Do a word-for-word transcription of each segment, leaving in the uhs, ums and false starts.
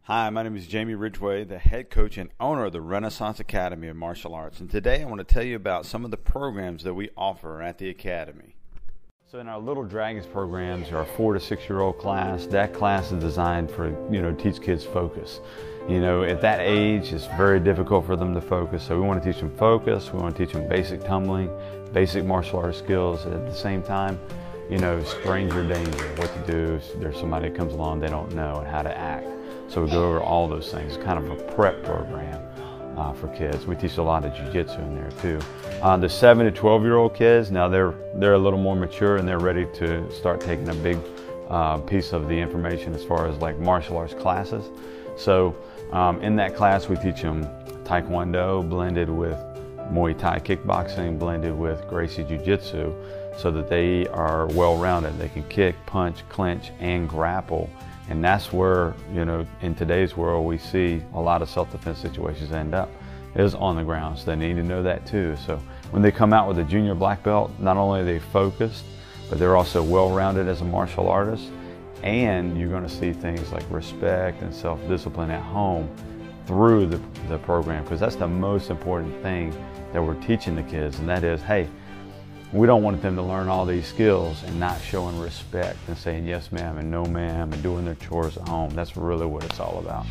Hi, my name is Jamie Ridgway, the head coach and owner of the Renaissance Academy of Martial Arts. And today I want to tell you about some of the programs that we offer at the Academy. So in our Little Dragons programs, our four to six year old class, that class is designed for, you know, teach kids focus. You know, at that age, it's very difficult for them to focus. So we want to teach them focus. We want to teach them basic tumbling, basic martial arts skills. At the same time, you know, stranger danger, what to do if there's somebody that comes along they don't know and how to act. So we go over all those things, kind of a prep program uh, for kids. We teach a lot of jiu-jitsu in there too. Uh, the seven to twelve year old kids, now they're, they're a little more mature and they're ready to start taking a big uh, piece of the information as far as like martial arts classes. So um, in that class we teach them Taekwondo blended with Muay Thai kickboxing, blended with Gracie Jiu-Jitsu, so that they are well-rounded. They can kick, punch, clinch, and grapple. And that's where, you know, in today's world, we see a lot of self-defense situations end up, is on the ground. So they need to know that too. So when they come out with a junior black belt, not only are they focused, but they're also well-rounded as a martial artist. And you're gonna see things like respect and self-discipline at home through the, the program, because that's the most important thing that we're teaching the kids, and that is, hey, we don't want them to learn all these skills and not showing respect and saying yes ma'am and no ma'am and doing their chores at home. That's really what it's all about.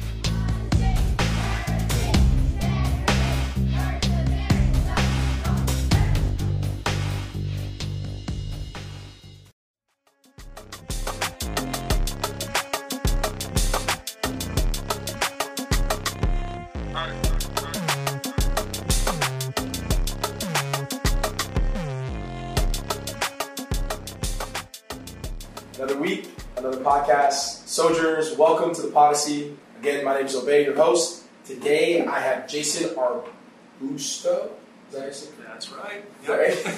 Another week, another podcast. Sojourners, welcome to the Podyssey. Again, my name is Obey, your host. Today I have Jason Arbusto. Is that how you say it? That's right. Right?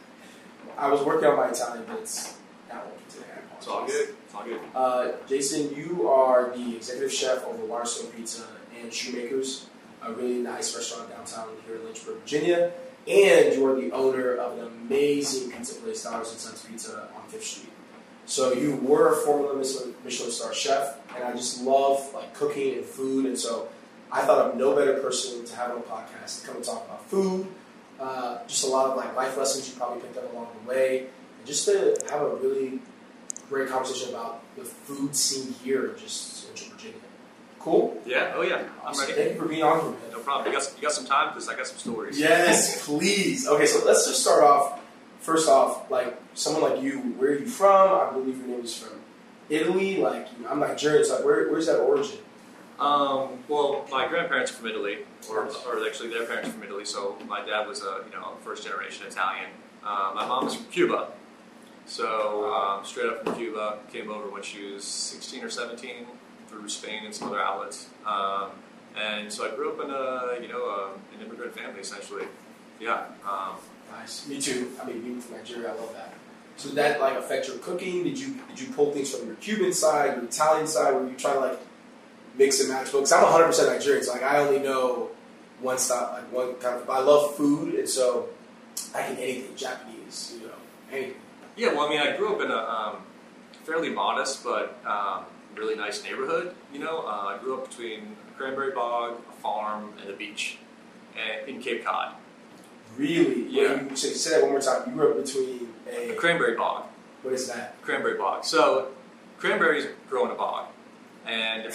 I was working on my Italian, but it's not working today. It's all good. It's all good. Uh, Jason, you are the executive chef over Waterstone Pizza and Shoemakers, a really nice restaurant downtown here in Lynchburg, Virginia. And you are the owner of an amazing pizza place, Dollars and Cents Pizza on Fifth Street. So you were a former Michelin, Michelin star chef, and I just love like cooking and food, and so I thought of no better person to have on a podcast to come and talk about food, uh, just a lot of like life lessons you probably picked up along the way, and just to have a really great conversation about the food scene here in just Central Virginia. Cool? Yeah. Oh yeah. I'm Awesome. ready. Thank you for being on here, man. No problem. You got you got some time because I got some stories. Yes, please. Okay, so let's just start off. First off, like someone like you, where are you from? I believe your name is from Italy. Like you know, I'm Nigerian, so like, where, where's that origin? Um, well, my grandparents are from Italy, or, or actually their parents are from Italy. So my dad was a you know first generation Italian. Uh, my mom is from Cuba, so um, straight up from Cuba. Came over when she was sixteen or seventeen through Spain and some other outlets. Um, and so I grew up in a you know a, an immigrant family essentially. Yeah. Um, Nice. Me too. I mean, being from Nigeria, I love that. So did that like affect your cooking? Did you did you pull things from your Cuban side, your Italian side? Were you trying to like mix and match? Because I'm one hundred percent Nigerian, so like I only know one style, like one kind of. But I love food, and so I can anything Japanese, you know, anything. Yeah. Well, I mean, I grew up in a um, fairly modest but um, really nice neighborhood. You know, uh, I grew up between a cranberry bog, a farm, and a beach, and in Cape Cod. Really? Yeah. You, say, say that one more time. You grew up between a... A cranberry bog. What is that? Cranberry bog. So, cranberries grow in a bog, and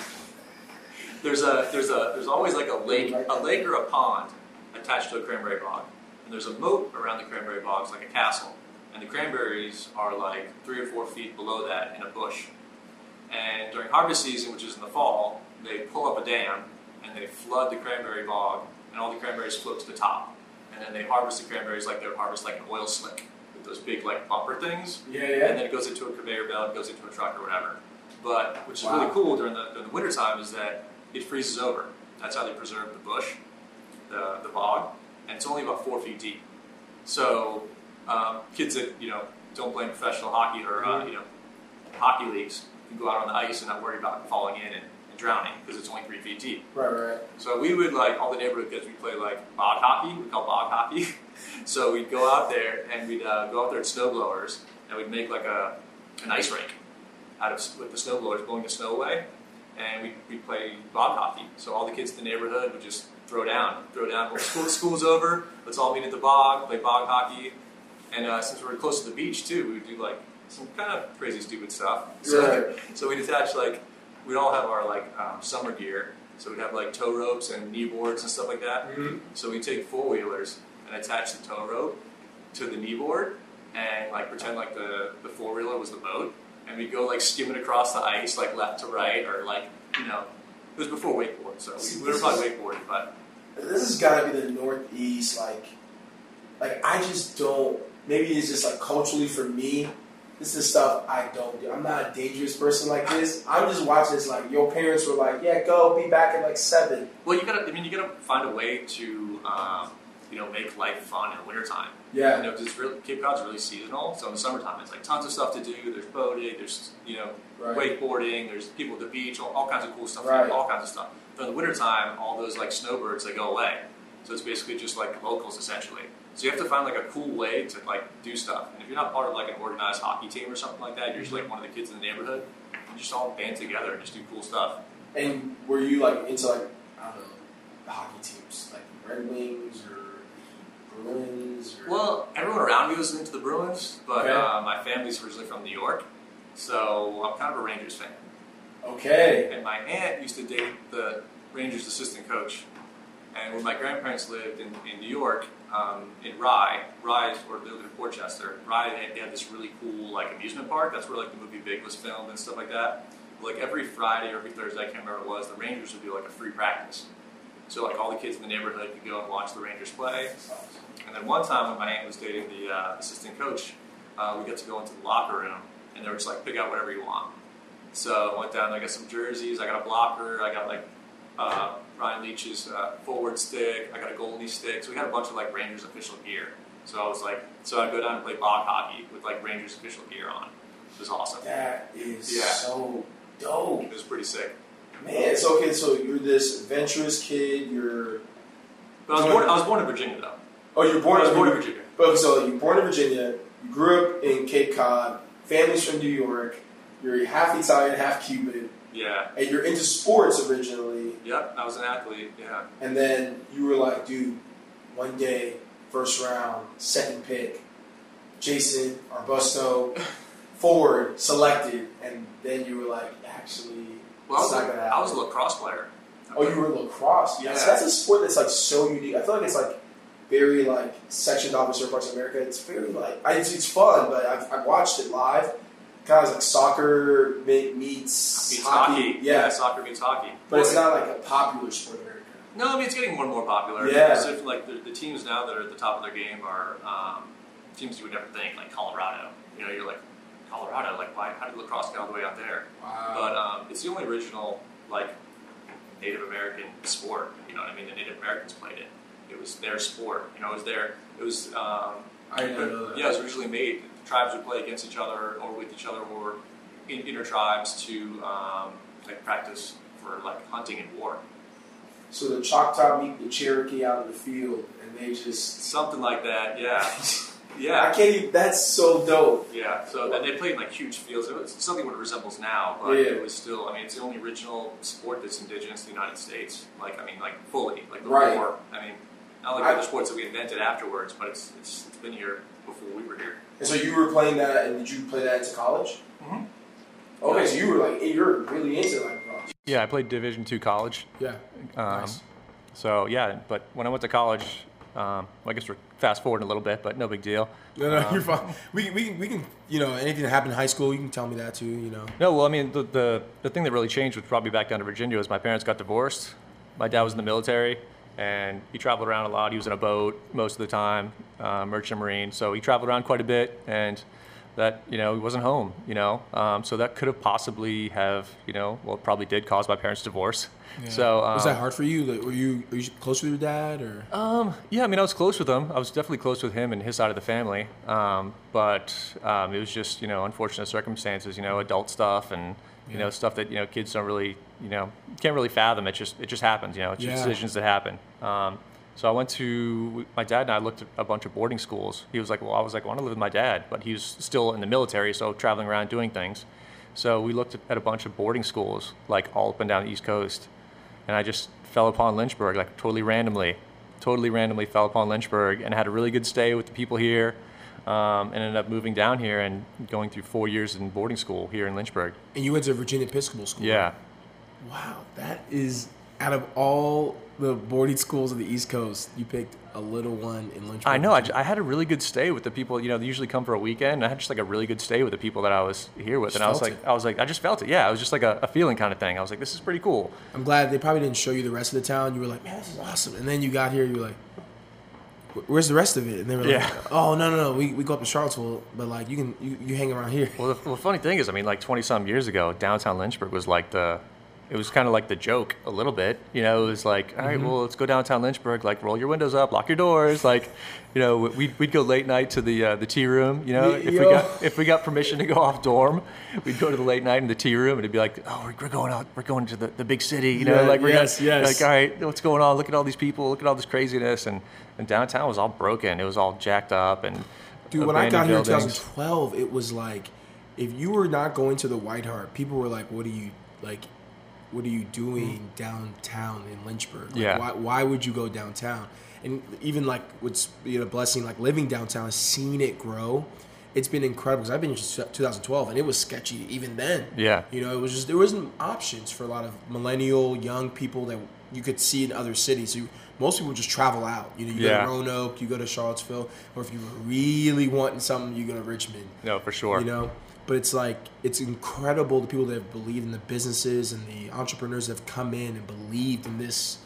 there's a there's a there's always like a lake a lake or a pond attached to a cranberry bog, and there's a moat around the cranberry bogs like a castle, and the cranberries are like three or four feet below that in a bush. And during harvest season, which is in the fall, they pull up a dam and they flood the cranberry bog, and all the cranberries float to the top. And then they harvest the cranberries like they would harvest like an oil slick with those big like bumper things. Yeah, yeah. And then it goes into a conveyor belt, goes into a truck or whatever. But which is Wow. really cool during the during the winter time is that it freezes over. That's how they preserve the bush, the the bog, and it's only about four feet deep. So um, kids that you know don't play in professional hockey or uh, you know hockey leagues can go out on the ice and not worry about falling in and drowning because it's only three feet deep. Right, right. So we would like all the neighborhood kids. We play like bog hockey. We call bog hockey. So we'd go out there and we'd uh, go out there at snow blowers and we'd make like a an ice rink out of with the snow blowers blowing the snow away. and we we play bog hockey. So all the kids in the neighborhood would just throw down, throw down. When school school's over, let's all meet at the bog, play bog hockey, and uh, since we were close to the beach too, we would do like some kind of crazy stupid stuff. So Right. so we'd attach like we'd all have our like um, summer gear. So we'd have like tow ropes and knee boards and stuff like that. Mhm. So we take four wheelers and attach the tow rope to the knee board and like pretend like the, the four wheeler was the boat, and we'd go like skimming across the ice like left to right, or like, you know, it was before wakeboard, so we, we were probably wakeboarding, but This has got to be the Northeast. Like, like I just don't. Maybe it's just like culturally for me. This is stuff I don't do. I'm not a dangerous person like this. I'm just watching this like your parents were like, yeah, go, be back at like seven. well, you gotta. I mean, you gotta find a way to, um, you know, make life fun in the wintertime. Yeah. You know, 'cause it's really, Cape Cod's really seasonal. So in the summertime, it's like tons of stuff to do. There's boating. There's, you know, Right. wakeboarding. There's people at the beach. All, all kinds of cool stuff. Right. All kinds of stuff. But in the wintertime, all those like snowbirds, they go away. So it's basically just like locals essentially. So you have to find like a cool way to like do stuff. And if you're not part of like an organized hockey team or something like that, you're just like one of the kids in the neighborhood. You just all band together and just do cool stuff. And were you like into like I don't know the hockey teams like Red Wings or the Bruins? Or... Well, everyone around me was into the Bruins, but Okay. uh, my family's originally from New York, so I'm kind of a Rangers fan. Okay. And my aunt used to date the Rangers assistant coach. And when my grandparents lived in, in New York, um, in Rye, Rye, or they lived in Portchester, Rye, they had, they had this really cool like amusement park. That's where like the movie Big was filmed and stuff like that. Like every Friday or every Thursday, I can't remember what it was, the Rangers would do like a free practice. So like all the kids in the neighborhood could go and watch the Rangers play. And then one time when my aunt was dating the uh, assistant coach, uh, we got to go into the locker room, and they were just like, pick out whatever you want. So I went down, I got some jerseys, I got a blocker, I got like uh, Ryan Leach's uh, forward stick, I got a goalie stick. So we had a bunch of like Rangers official gear. So I was like, so I'd go down and play bog hockey with like Rangers official gear on. It was awesome. That is Yeah. so dope. It was pretty sick. Man, so okay, so you're this adventurous kid, you're But I was born, I was born in Virginia though. Oh, you're born I was in born in Virginia. But so you're born in Virginia, you grew up in Cape Cod, family's from New York, you're half Italian, half Cuban, Yeah. and you're into sports originally, Yep, I was an athlete, yeah. and then you were like, dude, one day, first round, second pick, Jason Arbusto, forward, selected, and then you were like, actually, Well, I was, it's not a, gonna I was a happen. lacrosse player. Oh, you were lacrosse. Yeah. So that's a sport that's like so unique. I feel like it's like very like sectioned off in certain parts of America. It's very like I, it's, it's fun, but I've, I've watched it live. Kind of like soccer me- meets, Meets hockey. hockey. Yeah. soccer meets hockey. But it's not like a popular sport in America. No, I mean, it's getting more and more popular. Yeah. So if, like, the, the teams now that are at the top of their game are um, teams you would never think, like Colorado. You know, you're like, Colorado, like, why? How did lacrosse get all the way out there? Wow. But um, it's the only original, like, Native American sport. You know what I mean? The Native Americans played it. It was their sport. You know, it was their, it was, um, I didn't know that. yeah, it was originally made. The tribes would play against each other or with each other or in, inter tribes to, um, like, practice for, like, hunting and war. So the Choctaw meet the Cherokee out in the field, and they just Something like that, yeah. I Yeah. can't even. That's so dope. Yeah, so then they played in like huge fields. It was something what it resembles now, but Yeah. it was still, I mean, it's the only original sport that's indigenous to the United States. Like, I mean, like fully, like the Right. war. I mean, not like I- the other sports that we invented afterwards, but it's, it's it's been here before we were here. And so you were playing that, and did you play that into college? Mm-hmm. Okay, so you were like you're really into like lacrosse. Yeah, I played Division two college. Yeah. Um, Nice. So yeah, but when I went to college, um, well, I guess we're fast forwarding a little bit, but no big deal. No, no, Um, you're fine. We can, we can, we can, you know, anything that happened in high school, you can tell me that too, you know. No, well, I mean, the, the the thing that really changed was probably back down to Virginia was my parents got divorced. My dad was in the military, and he traveled around a lot. He was in a boat most of the time, uh, merchant marine. So he traveled around quite a bit, and that, you know, he wasn't home, you know. Um, so that could have possibly have, you know, well, it probably did cause my parents' divorce. Yeah. So um, was that hard for you? Like, were you were you close with your dad or? Um, yeah, I mean, I was close with him. I was definitely close with him and his side of the family. Um, but um, it was just, you know, unfortunate circumstances, you know, adult stuff and, you Yeah. know, stuff that, you know, kids don't really, you know, can't really fathom. It just, it just happens, you know, it's just Yeah. decisions that happen. Um, so I went to, my dad and I looked at a bunch of boarding schools. He was like, well, I was like, I want to live with my dad, but he was still in the military, so traveling around doing things. So we looked at a bunch of boarding schools, like all up and down the East Coast. And I just fell upon Lynchburg, like totally randomly, totally randomly fell upon Lynchburg and had a really good stay with the people here. Um, and ended up moving down here and going through four years in boarding school here in Lynchburg. And you went to Virginia Episcopal School. Yeah. Wow, that is, out of all the boarding schools of the East Coast, you picked a little one in Lynchburg. I know. I, I had a really good stay with the people. You know, they usually come for a weekend. And I had just like a really good stay with the people that I was here with, Just and I was felt like, it. I was like, I just felt it. Yeah, it was just like a, a feeling kind of thing. I was like, this is pretty cool. I'm glad they probably didn't show you the rest of the town. You were like, man, this is awesome. And then you got here, you were like, where's the rest of it? And they were like, Yeah. oh, no, no, no, we, we go up to Charlottesville, but like, you can, you, you hang around here. Well, the, well, the funny thing is, I mean, like twenty some years ago, downtown Lynchburg was like the, it was kind of like the joke a little bit. You know, it was like, all right, well, let's go downtown Lynchburg. Like, roll your windows up, lock your doors. Like, you know, we'd we'd go late night to the uh, the tea room. You know, Y- if we yo. got if we got permission to go off dorm, we'd go to the late night in the tea room, and it'd be like, oh, we're, we're going out, we're going to the, the big city. You know, Yeah, like we're yes, gonna, yes. like, all right, what's going on? Look at all these people. Look at all this craziness. And and downtown was all broken. It was all jacked up and. Dude, when I got abandoned here in buildings. twenty twelve, it was like, if you were not going to the White Hart, people were like, what are you, like, what are you doing downtown in Lynchburg? Like, Yeah. Why, why would you go downtown? And even like what's been a blessing, like living downtown, seeing it grow, it's been incredible. Because I've been here since twenty twelve, and it was sketchy even then. Yeah. You know, it was just, there wasn't options for a lot of millennial young people that you could see in other cities. So most people just travel out. You know, you Yeah. go to Roanoke, you go to Charlottesville, or if you were really wanting something, you go to Richmond. No, for sure. You know, but it's like, it's incredible the people that have believed in the businesses and the entrepreneurs that have come in and believed in this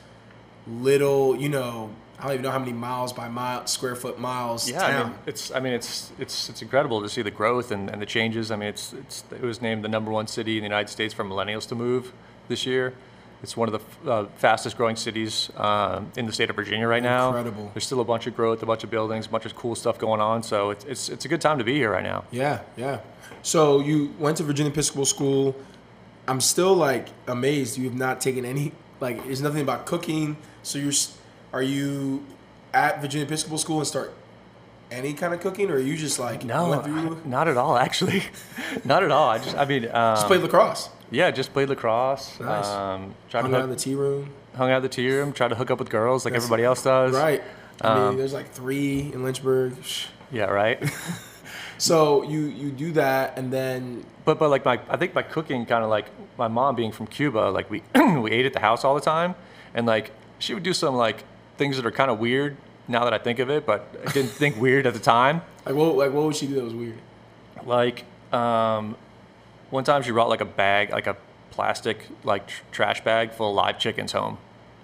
little, you know, I don't even know how many miles by mile, square foot miles Yeah, town. I mean, it's I mean it's it's it's incredible to see the growth and, and the changes. I mean, it's it's it was named the number one city in the United States for millennials to move this year. It's one of the uh, fastest growing cities um, in the state of Virginia right now. Incredible. There's still a bunch of growth, a bunch of buildings, a bunch of cool stuff going on. So it's it's it's a good time to be here right now. Yeah, yeah. So you went to Virginia Episcopal School. I'm still like amazed you have not taken any, like, there's nothing about cooking. So you're, s- are you at Virginia Episcopal School and start any kind of cooking, or are you just like No, went through, not at all. Actually, not at all. I just I mean um, just played lacrosse? yeah, just played lacrosse. Nice. Um, tried Hung to out hook, in the tea room. hung out at the tea room. Tried to hook up with girls like That's- everybody else does. Right. I mean, Um, there's like three in Lynchburg. Yeah. Right. So you you do that, and then But but like my I think my cooking kind of like my mom being from Cuba, like we we ate at the house all the time, and like she would do some like things that are kind of weird now that I think of it, but I didn't think weird at the time. like what like what would she do that was weird? Like um, one time she brought like a bag, like a plastic like tr- trash bag full of live chickens home,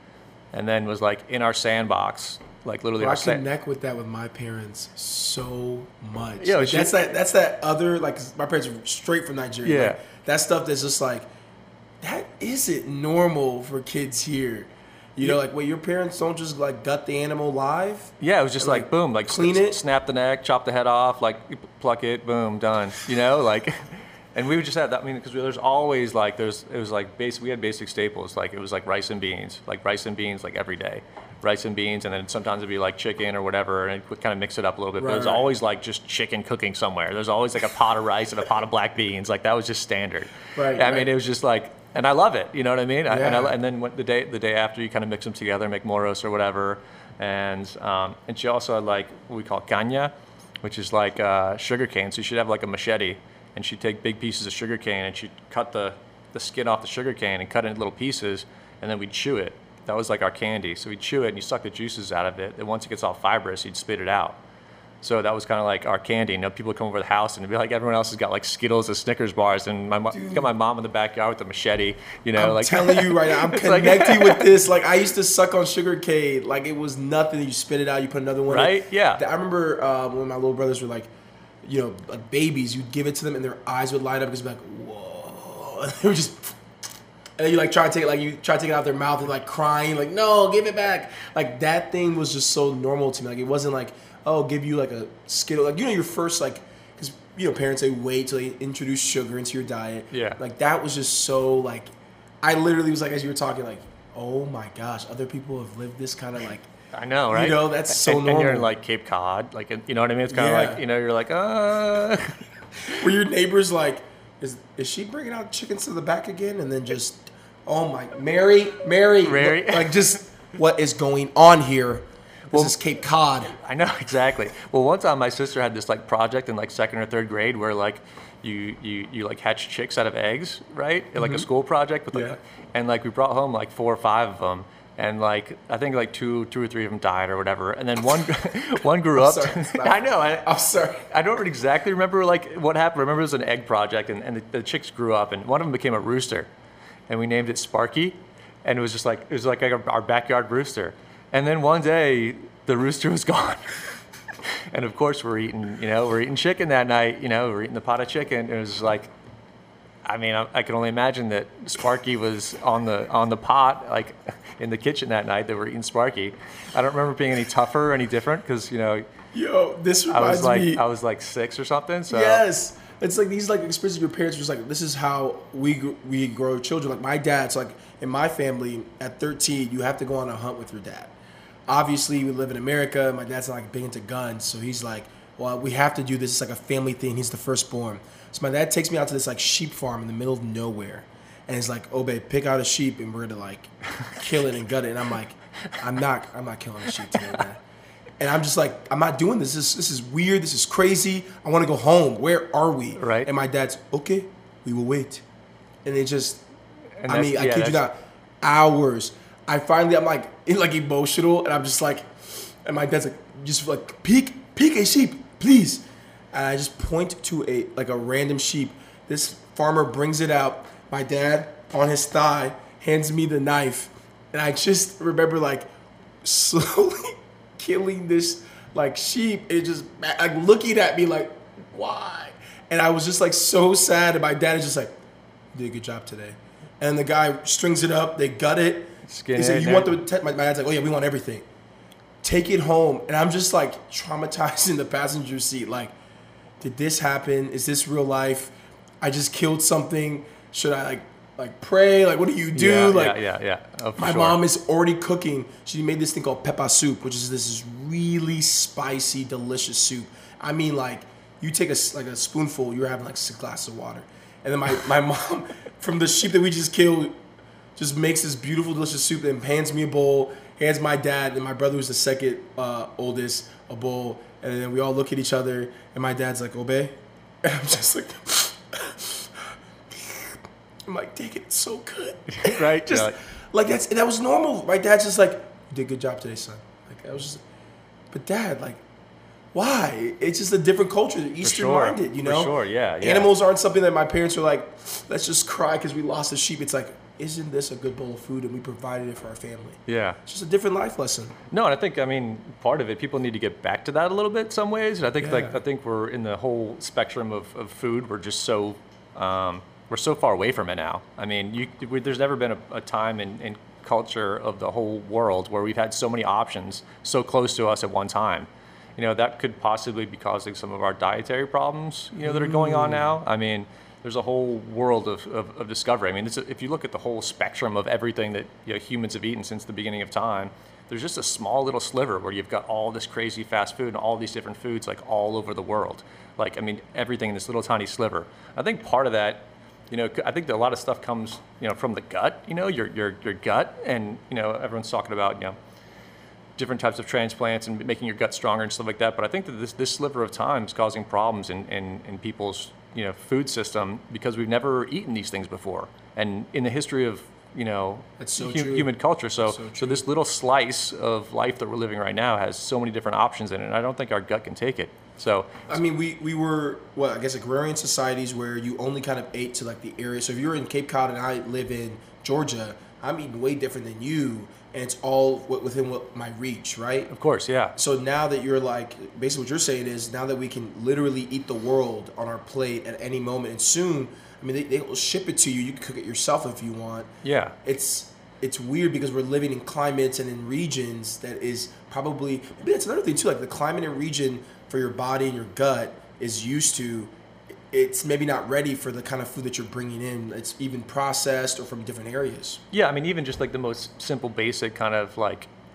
and then was like in our sandbox, like literally Bro, I our sa- connect with that with my parents so much. Yeah, Like, she- that's that. That's that other like 'cause my parents are straight from Nigeria. Yeah. Like, that stuff that's just like that isn't normal for kids here. You know, like wait, your parents don't just like gut the animal live. Yeah, it was just Like, like, boom, like clean s- it? snap the neck, chop the head off, like pluck it, boom, done. You know, like, and we would just have that. I mean, because there's always like there's it was like basic. We had basic staples, like it was like rice and beans, like rice and beans, like every day, rice and beans, and then sometimes it'd be like chicken or whatever, and it kind of mix it up a little bit. Right, but there's right. always like just chicken cooking somewhere. There's always like a pot of rice and a pot of black beans. Like that was just standard. Right, I right. mean, it was just like. And I love it, you know what I mean? I, and, Yeah. I, and then when, the day the day after, you kind of mix them together, make moros or whatever. And um, and she also had like what we call caña, which is like uh, sugar cane. So she'd have like a machete, and she'd take big pieces of sugar cane and she'd cut the, the skin off the sugar cane and cut it into little pieces, and then we'd chew it. That was like our candy. So we'd chew it and you suck the juices out of it. And once it gets all fibrous, you'd spit it out. So that was kind of like our candy. You know, people would come over to the house and it'd be like everyone else has got like Skittles and Snickers bars, and my mo- got my mom in the backyard with the machete. You know, I'm like telling you right now, I'm It's like- connecting with this. Like I used to suck on sugar cane, like it was nothing. You spit it out, you put another one. in. Right? Yeah. I remember um, when my little brothers were like, you know, like babies. You'd give it to them, and their eyes would light up because like, whoa. And they would just, and then you like try to take it, like you try to take it out their mouth and like crying, like no, give it back. Like that thing was just so normal to me. Like it wasn't like, oh, give you like a Skittle, like you know your first like, because you know parents they wait till they introduce sugar into your diet. Yeah. Like that was just so like, I literally was like as you were talking like, oh my gosh, other people have lived this kind of like. I know, right? You know, that's so and, and you're in normal. like Cape Cod, like you know what I mean? It's kind of Yeah. like, you know, you're like, uh Were your neighbors like, is is she bringing out chickens to the back again? And then just, oh my, Mary, Mary, Mary. like just what is going on here? This Well, is Cape Cod. I know, exactly. Well, one time my sister had this like project in like second or third grade where like you you, you like hatch chicks out of eggs, right? Like a school project with like, Yeah. and like we brought home like four or five of them. And like I think like two, two or three of them died or whatever, and then one, one grew up. sorry, stop. I know. I, I'm sorry. I don't exactly remember like what happened. I remember it was an egg project, and, and the, the chicks grew up, and one of them became a rooster, and we named it Sparky, and it was just like it was like our, our backyard rooster. And then one day the rooster was gone, and of course we're eating, you know, we're eating chicken that night. You know, we're eating the pot of chicken. It was like, I mean, I, I can only imagine that Sparky was on the on the pot, like in the kitchen that night. That we're eating Sparky. I don't remember being any tougher or any different because you know. Yo, this I reminds was like me. I was like six or something. So Yes, it's like these like experiences your parents were just like, this is how we gr- we grow children. Like my dad's like in my family at thirteen, you have to go on a hunt with your dad. Obviously, we live in America. My dad's not like big into guns, so he's like, well, we have to do this. It's like a family thing. He's the firstborn. So my dad takes me out to this like sheep farm in the middle of nowhere, and he's like, "Oh, babe, pick out a sheep, and we're gonna like kill it and gut it." And I'm like, "I'm not, I'm not killing a sheep today, Dad." And I'm just like, I'm not doing this. This this is weird. This is crazy. I want to go home. Where are we? Right. And my dad's okay. We will wait. And it just, And I that's- mean, I yeah, kid you that's- not, hours. I finally, I'm like, in like emotional, and I'm just like, and my dad's like, just like, peek, peek a sheep, please. And I just point to a like a random sheep. This farmer brings it out. My dad on his thigh hands me the knife, and I just remember like slowly killing this like sheep. It just like looking at me like, why? And I was just like so sad. And my dad is just like, you did a good job today. And the guy strings it up. They gut it. Skin He said, it, you want the? Te-? My, my dad's like, oh yeah, we want everything. Take it home. And I'm just like traumatized in the passenger seat. Like, did this happen? Is this real life? I just killed something. Should I like like pray? Like, what do you do? Yeah, like, yeah, yeah, yeah. Oh, for my sure. mom is already cooking. She made this thing called peppa soup, which is this really spicy, delicious soup. I mean, like, you take a s- like a spoonful, you're having like a glass of water. And then my, my mom, from the sheep that we just killed, just makes this beautiful, delicious soup and hands me a bowl, hands my dad and my brother, who's the second uh, oldest, a bowl. And then we all look at each other, and my dad's like, obey. And I'm just like, I'm like, dang it, it's so good. Right? Just Yeah. like that's that was normal. My dad's just like, you did a good job today, son. Like I was just, but dad, like, why? It's just a different culture. They're Eastern sure. minded, you For know. sure, yeah, yeah. Animals aren't something that my parents are like, let's just cry because we lost a sheep. It's like, isn't this a good bowl of food and we provided it for our family? Yeah. It's just a different life lesson. No, and I think I mean part of it. People need to get back to that a little bit. Some ways, and I think like Yeah. I think we're in the whole spectrum of, of food. We're just so um, we're so far away from it now. I mean, you, we, there's never been a, a time in, in culture of the whole world where we've had so many options so close to us at one time. You know, that could possibly be causing some of our dietary problems, you know, that are going on now. I mean, there's a whole world of, of, of discovery. I mean, it's a, if you look at the whole spectrum of everything that you know, humans have eaten since the beginning of time, there's just a small little sliver where you've got all this crazy fast food and all these different foods like all over the world. Like, I mean, everything in this little tiny sliver. I think part of that, you know, I think that a lot of stuff comes, you know, from the gut, you know, your, your, your gut. And, you know, everyone's talking about, you know, different types of transplants and making your gut stronger and stuff like that. But I think that this, this sliver of time is causing problems in, in, in people's, you know, food system because we've never eaten these things before. And in the history of, you know, That's so hu- true. human culture. So, That's so so, true. this little slice of life that we're living right now has so many different options in it. And I don't think our gut can take it. So, I mean, we, we were, what, I guess agrarian societies where you only kind of ate to like the area. So if you're in Cape Cod and I live in Georgia, I'm eating way different than you. And it's all wi- within what my reach, right? of course, yeah. So now that you're like, basically what you're saying is now that we can literally eat the world on our plate at any moment. And soon, I mean, they, they will ship it to you. You can cook it yourself if you want. Yeah. It's it's weird because we're living in climates and in regions that is probably, maybe that's another thing too, like the climate and region for your body and your gut is used to, it's maybe not ready for the kind of food that you're bringing in. It's even processed or from different areas. Yeah, I mean, even just like the most simple, basic kind of like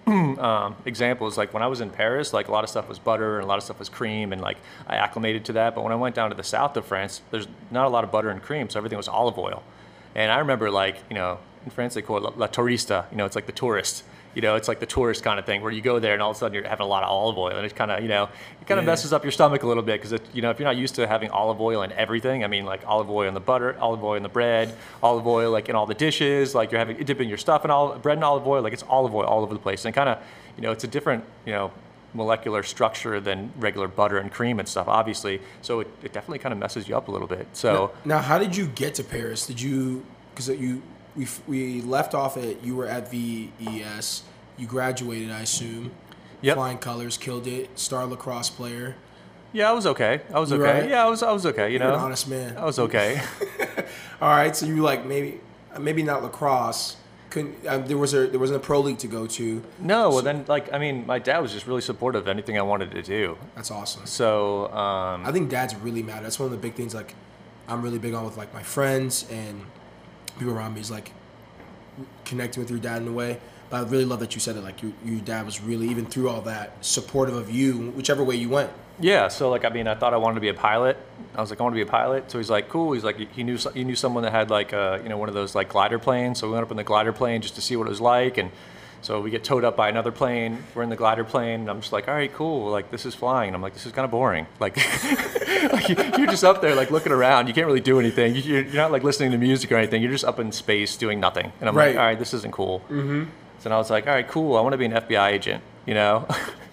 um, example is like when I was in Paris, like a lot of stuff was butter and a lot of stuff was cream, and like I acclimated to that. But when I went down to the south of France, there's not a lot of butter and cream, so everything was olive oil. And I remember, like, you know, in France they call it la, la tourista. You know, it's like the tourist. You know, it's like the tourist kind of thing where you go there and all of a sudden you're having a lot of olive oil, and it kind of, you know, it kind of Yeah. messes up your stomach a little bit because, you know, if you're not used to having olive oil in everything, I mean, like olive oil in the butter, olive oil in the bread, olive oil like in all the dishes, like you're having dipping your stuff in all bread and olive oil, like it's olive oil all over the place, and kind of, you know, it's a different, you know, molecular structure than regular butter and cream and stuff, obviously. So it, it definitely kind of messes you up a little bit. So Now, how did you get to Paris? Did you, because you, we, we left off at, you were at V E S, you graduated, I assume. Yep. Flying colors, killed it, star lacrosse player. yeah, I was okay. I was You okay. right? Yeah, I was I was okay. You You're know, an honest man. I was okay. All right, so you were like maybe, maybe not lacrosse. Couldn't uh, there was a there wasn't a pro league to go to. No, well then, like, I mean, my dad was just really supportive of anything I wanted to do. That's awesome. So, um, I think dads really matter. That's one of the big things. Like, I'm really big on with like my friends and people around me is like connecting with your dad in a way. But I really love that you said it. Like your your dad was really, even through all that, supportive of you, whichever way you went. yeah, so like, I mean, I thought I wanted to be a pilot. I was like, I want to be a pilot. So he's like, cool. He's like, he knew he knew someone that had like, uh, you know, one of those like glider planes. So we went up in the glider plane just to see what it was like, and so we get towed up by another plane. We're in the glider plane, and I'm just like, all right, cool. Like, this is flying. And I'm like, this is kind of boring. Like, like, you're just up there like looking around. You can't really do anything. You- You're, you're not like listening to music or anything. You're just up in space doing nothing. And I'm Right. like, all right, this isn't cool. Mm-hmm. So I was like, all right, cool. I want to be an F B I agent, you know?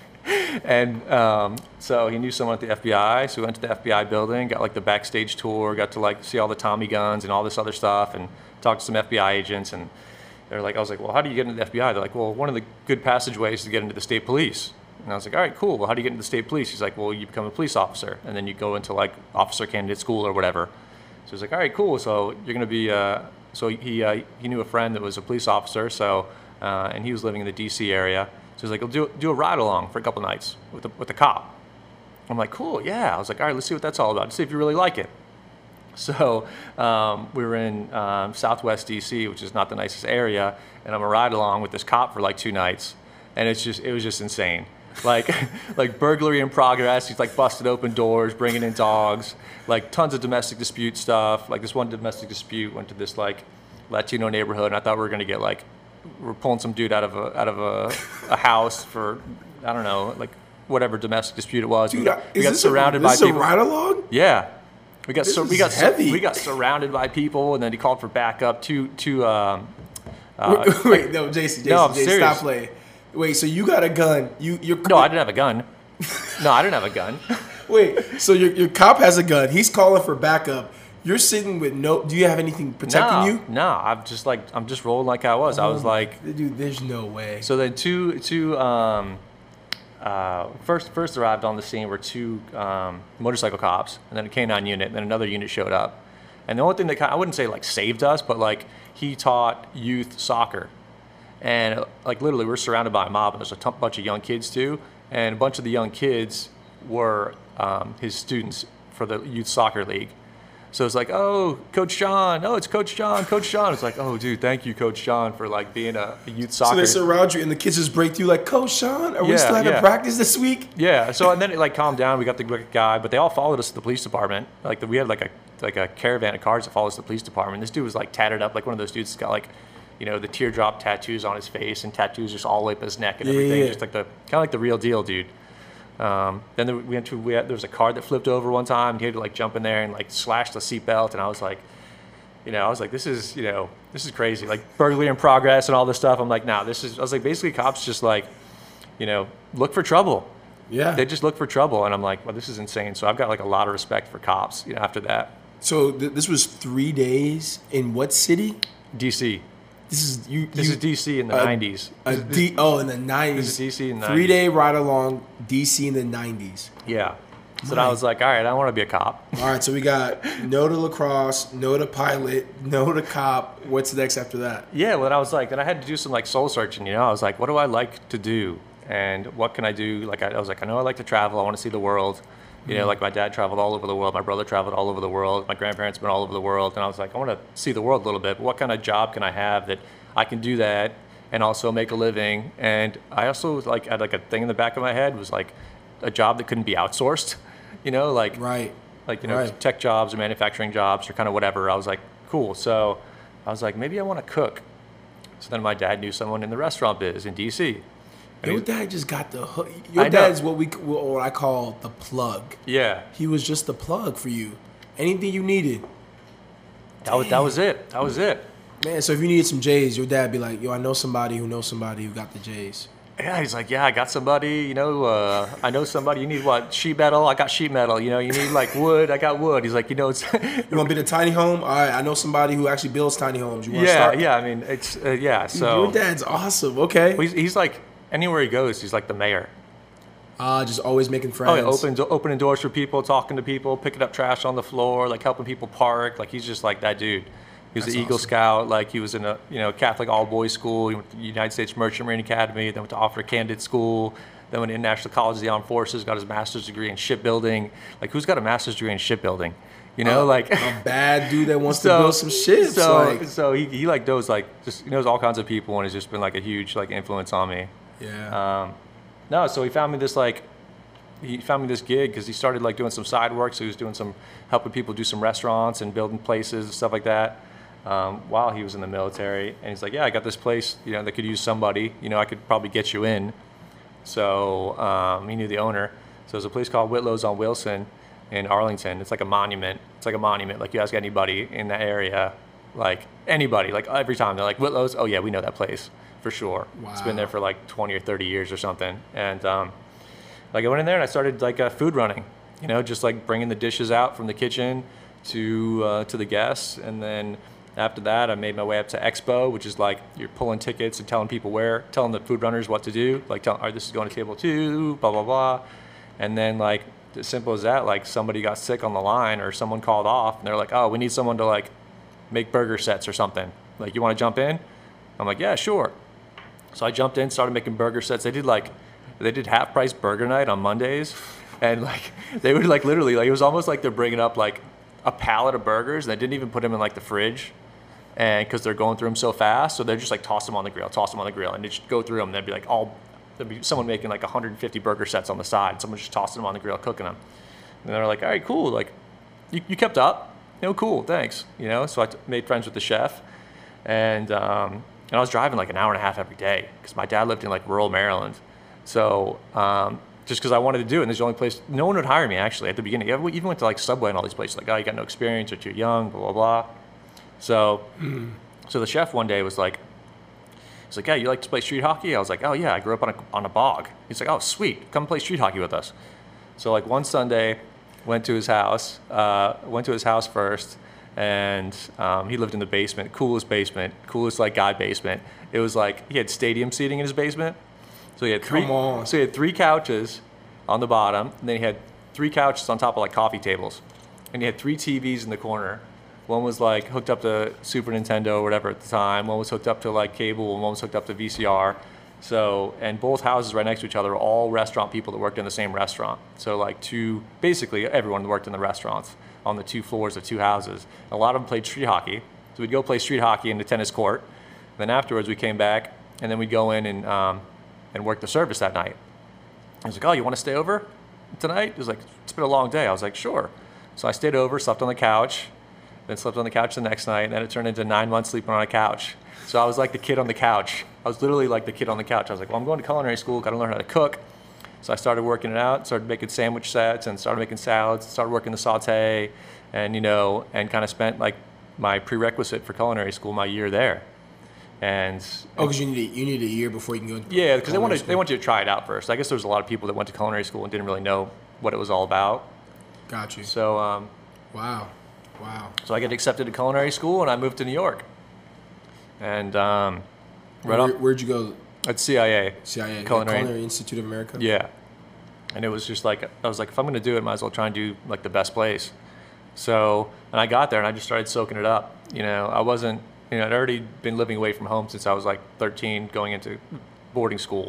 And um, so he knew someone at the F B I, so we went to the F B I building, got like the backstage tour, got to like see all the Tommy guns and all this other stuff, and talked to some F B I agents. And they're like, I was like, well, how do you get into the F B I? They're like, well, one of the good passageways is to get into the state police. And I was like, all right, cool. Well, how do you get into the state police? He's like, well, you become a police officer, and then you go into like officer candidate school or whatever. So he's like, all right, cool. So you're gonna be. Uh, so he uh, he knew a friend that was a police officer, so uh, and he was living in the D C area. So he's like, "We'll do do a ride along for a couple nights with the with the cop." I'm like, "Cool, yeah." I was like, "All right, let's see what that's all about. Let's see if you really like it." So um, we were in um, Southwest D C, which is not the nicest area, and I'm a ride along with this cop for like two nights, and it's just it was just insane. Like like burglary in progress. He's like busted open doors, bringing in dogs, like tons of domestic dispute stuff. Like this one domestic dispute went to this like Latino neighborhood, and I thought we were gonna get like. We're pulling some dude out of a out of a, a house for I don't know, like whatever domestic dispute it was. Dude, we got, we is got this surrounded a, by this is people. a ride along? Yeah, we got This so we is got sur- heavy. we got surrounded by people, and then he called for backup. Two two. Um, uh, wait, wait, no, Jason, Jason, No, I'm Jason, serious. stop playing. Wait, so you got a gun? You you're no, I didn't have a gun. No, I didn't have a gun. Wait, so your your cop has a gun. He's calling for backup. You're sitting with no. Do you have anything protecting no, you? no, I'm just like I'm just rolling like I was. I was like. dude, there's no way. So then two two um, uh, first first arrived on the scene were two um, motorcycle cops, and then a K nine unit, and then another unit showed up. And the only thing that kind I wouldn't say like saved us, but like he taught youth soccer, and uh, like literally we're surrounded by a mob, and there's a t- bunch of young kids too, and a bunch of the young kids were um, his students for the youth soccer league. So it's like, oh, Coach John. Oh, it's Coach John. Coach John. It's like, oh, dude, thank you, Coach John, for like being a, a youth So soccer. they surround you, and the kids just break through like, Coach Sean, are we Yeah, still having yeah. practice this week? Yeah. So and then it like calmed down. We got the guy, but they all followed us to the police department. Like the, we had like a like a caravan of cars that followed us to the police department. This dude was like tatted up, like one of those dudes that's got like, you know, the teardrop tattoos on his face and tattoos just all the way up his neck and Yeah, everything. yeah. Just like the kind of like the real deal, dude. Um, then there, we went to we had, there was a car that flipped over one time. And he had to like jump in there and like slash the seatbelt, and I was like, you know, I was like, this is you know, this is crazy. Like burglary in progress and all this stuff. I'm like, nah, this is. I was like, basically, cops just like, you know, look for trouble. Yeah. They just look for trouble, and I'm like, well, this is insane. So I've got like a lot of respect for cops. You know, after that, So th- this was three days in what city? D C. This is you. This you, is D C in the uh, nineties. A D, oh, in the nineties. This is D C in the Three nineties. day ride along D C in the nineties. Yeah. So My- I was like, all right, I want to be a cop. All right, so we got no to lacrosse, no to pilot, no to cop. What's next after that? Yeah, well, I was like, then I had to do some like soul searching, you know. I was like, what do I like to do, and what can I do? Like, I, I was like, I know I like to travel. I want to see the world. You know, like my dad traveled all over the world. My brother traveled all over the world. My grandparents been all over the world. And I was like, I want to see the world a little bit. But what kind of job can I have that I can do that and also make a living. And I also like had like a thing in the back of my head was like a job that couldn't be outsourced, you know, like Right. like you know Right. tech jobs or manufacturing jobs or kind of whatever. I was like, cool. So I was like, maybe I want to cook. So then my dad knew someone in the restaurant biz in D C. And Your he- dad just got the hook. Your I know. dad's what we what I call the plug. yeah, He was just the plug for you. Anything you needed. that was that was it. That was it. Man, so if you needed some J's, your dad be like, yo, I know somebody who knows somebody who got the J's. Yeah, he's like, yeah, I got somebody, you know, uh, I know somebody, you need what, sheet metal? I got sheet metal, you know, you need like wood? I got wood. He's like, you know, it's, You want to build a tiny home? All right, I know somebody who actually builds tiny homes. You want to yeah, start? yeah, I mean, it's, uh, yeah, Dude, so, your dad's awesome. Okay. he's, he's like, anywhere he goes, he's like the mayor. Uh, just always making Oh, friends. yeah, open, opening doors for people, talking to people, picking up trash on the floor, like helping people park, like he's just like that dude. He was That's an Eagle awesome. Scout, like he was in a you know Catholic all boys school. He went to the United States Merchant Marine Academy, then went to Officer Candidate School, then went to International College of the Armed Forces, got his master's degree in shipbuilding. Like who's got a master's degree in shipbuilding? You know, Uh, like a bad dude that wants to build some ships. So like, so he, he like knows like just he knows all kinds of people and has just been like a huge like influence on me. yeah. Um, no, so he found me this like, he found me this gig because he started like doing some side work. So he was doing some helping people do some restaurants and building places and stuff like that um, while he was in the military. And he's like, yeah, I got this place, you know, that could use somebody. You know, I could probably get you in. So um, he knew the owner. So there's a place called Whitlow's on Wilson in Arlington. It's like a monument. It's like a monument. Like you ask anybody in that area, like anybody, like every time they're like Whitlow's. Oh yeah, we know that place for sure. It's been there Wow. for like twenty or thirty years or something. And um, like I went in there and I started like uh, food running. You know, just like bringing the dishes out from the kitchen to uh, to the guests. And then after that, I made my way up to Expo, which is like you're pulling tickets and telling people where, telling the food runners what to do. Like, tell, all right, this is going to table two, blah blah blah. And then like as simple as that, like somebody got sick on the line or someone called off, and they're like, oh, we need someone to like make burger sets or something. Like, you want to jump in? I'm like, yeah, sure. So I jumped in, started making burger sets. They did like, they did half price burger night on Mondays, and like they would like literally like it was almost like they're bringing up like a pallet of burgers. And they didn't even put them in like the fridge, and because they're going through them so fast, so they're just like toss them on the grill, toss them on the grill, and they just go through them. And they'd be like all, there'd be someone making like one hundred fifty burger sets on the side. Someone just tossing them on the grill, cooking them. And they're like, all right, cool. Like, you, you kept up. You know, cool, thanks. You know, so I t- made friends with the chef, and um, and I was driving like an hour and a half every day because my dad lived in like rural Maryland. So um, just because I wanted to do it, and this is the only place, no one would hire me actually at the beginning. I even went to like Subway and all these places, like, oh, you got no experience, or too young, blah, blah, blah. So, so the chef one day was like, he's like, yeah, you like to play street hockey? I was like, oh yeah, I grew up on a, on a bog. He's like, oh sweet, come play street hockey with us. So like one Sunday, went to his house, uh, went to his house first, and um, he lived in the basement, coolest basement, coolest like guy basement. It was like, he had stadium seating in his basement. So he had three, Come on. so he had three couches on the bottom, and then he had three couches on top of like coffee tables. And he had three T Vs in the corner. One was like hooked up to Super Nintendo or whatever at the time. One was hooked up to like cable, and one was hooked up to V C R. So, and both houses right next to each other were all restaurant people that worked in the same restaurant. So like two, basically everyone that worked in the restaurants on the two floors of two houses. A lot of them played street hockey. So we'd go play street hockey in the tennis court. Then afterwards we came back, and then we'd go in and, um, and work the service that night. He was like, oh, you want to stay over tonight? He was like, it's been a long day. I was like, sure. So I stayed over, slept on the couch, then slept on the couch the next night, and then it turned into nine months sleeping on a couch. So I was like the kid on the couch. I was literally like the kid on the couch. I was like, well, I'm going to culinary school, got to learn how to cook. So I started working it out, started making sandwich sets, and started making salads, started working the saute, and, you know, and kind of spent like my prerequisite for culinary school my year there. And Oh, because you need a, you need a year before you can go. Into yeah, because they culinary wanted school. they want you to try it out first. I guess there was a lot of people that went to culinary school and didn't really know what it was all about. Got you. So um, Wow, wow. so I got accepted to culinary school, and I moved to New York. And um, right Where, on where'd you go? at C I A. C I A, Culinary. Culinary Institute of America. Yeah. And it was just like, I was like, if I'm going to do it, might as well try and do like the best place. So, and I got there and I just started soaking it up. You know, I wasn't, you know, I'd already been living away from home since I was like thirteen, going into boarding school.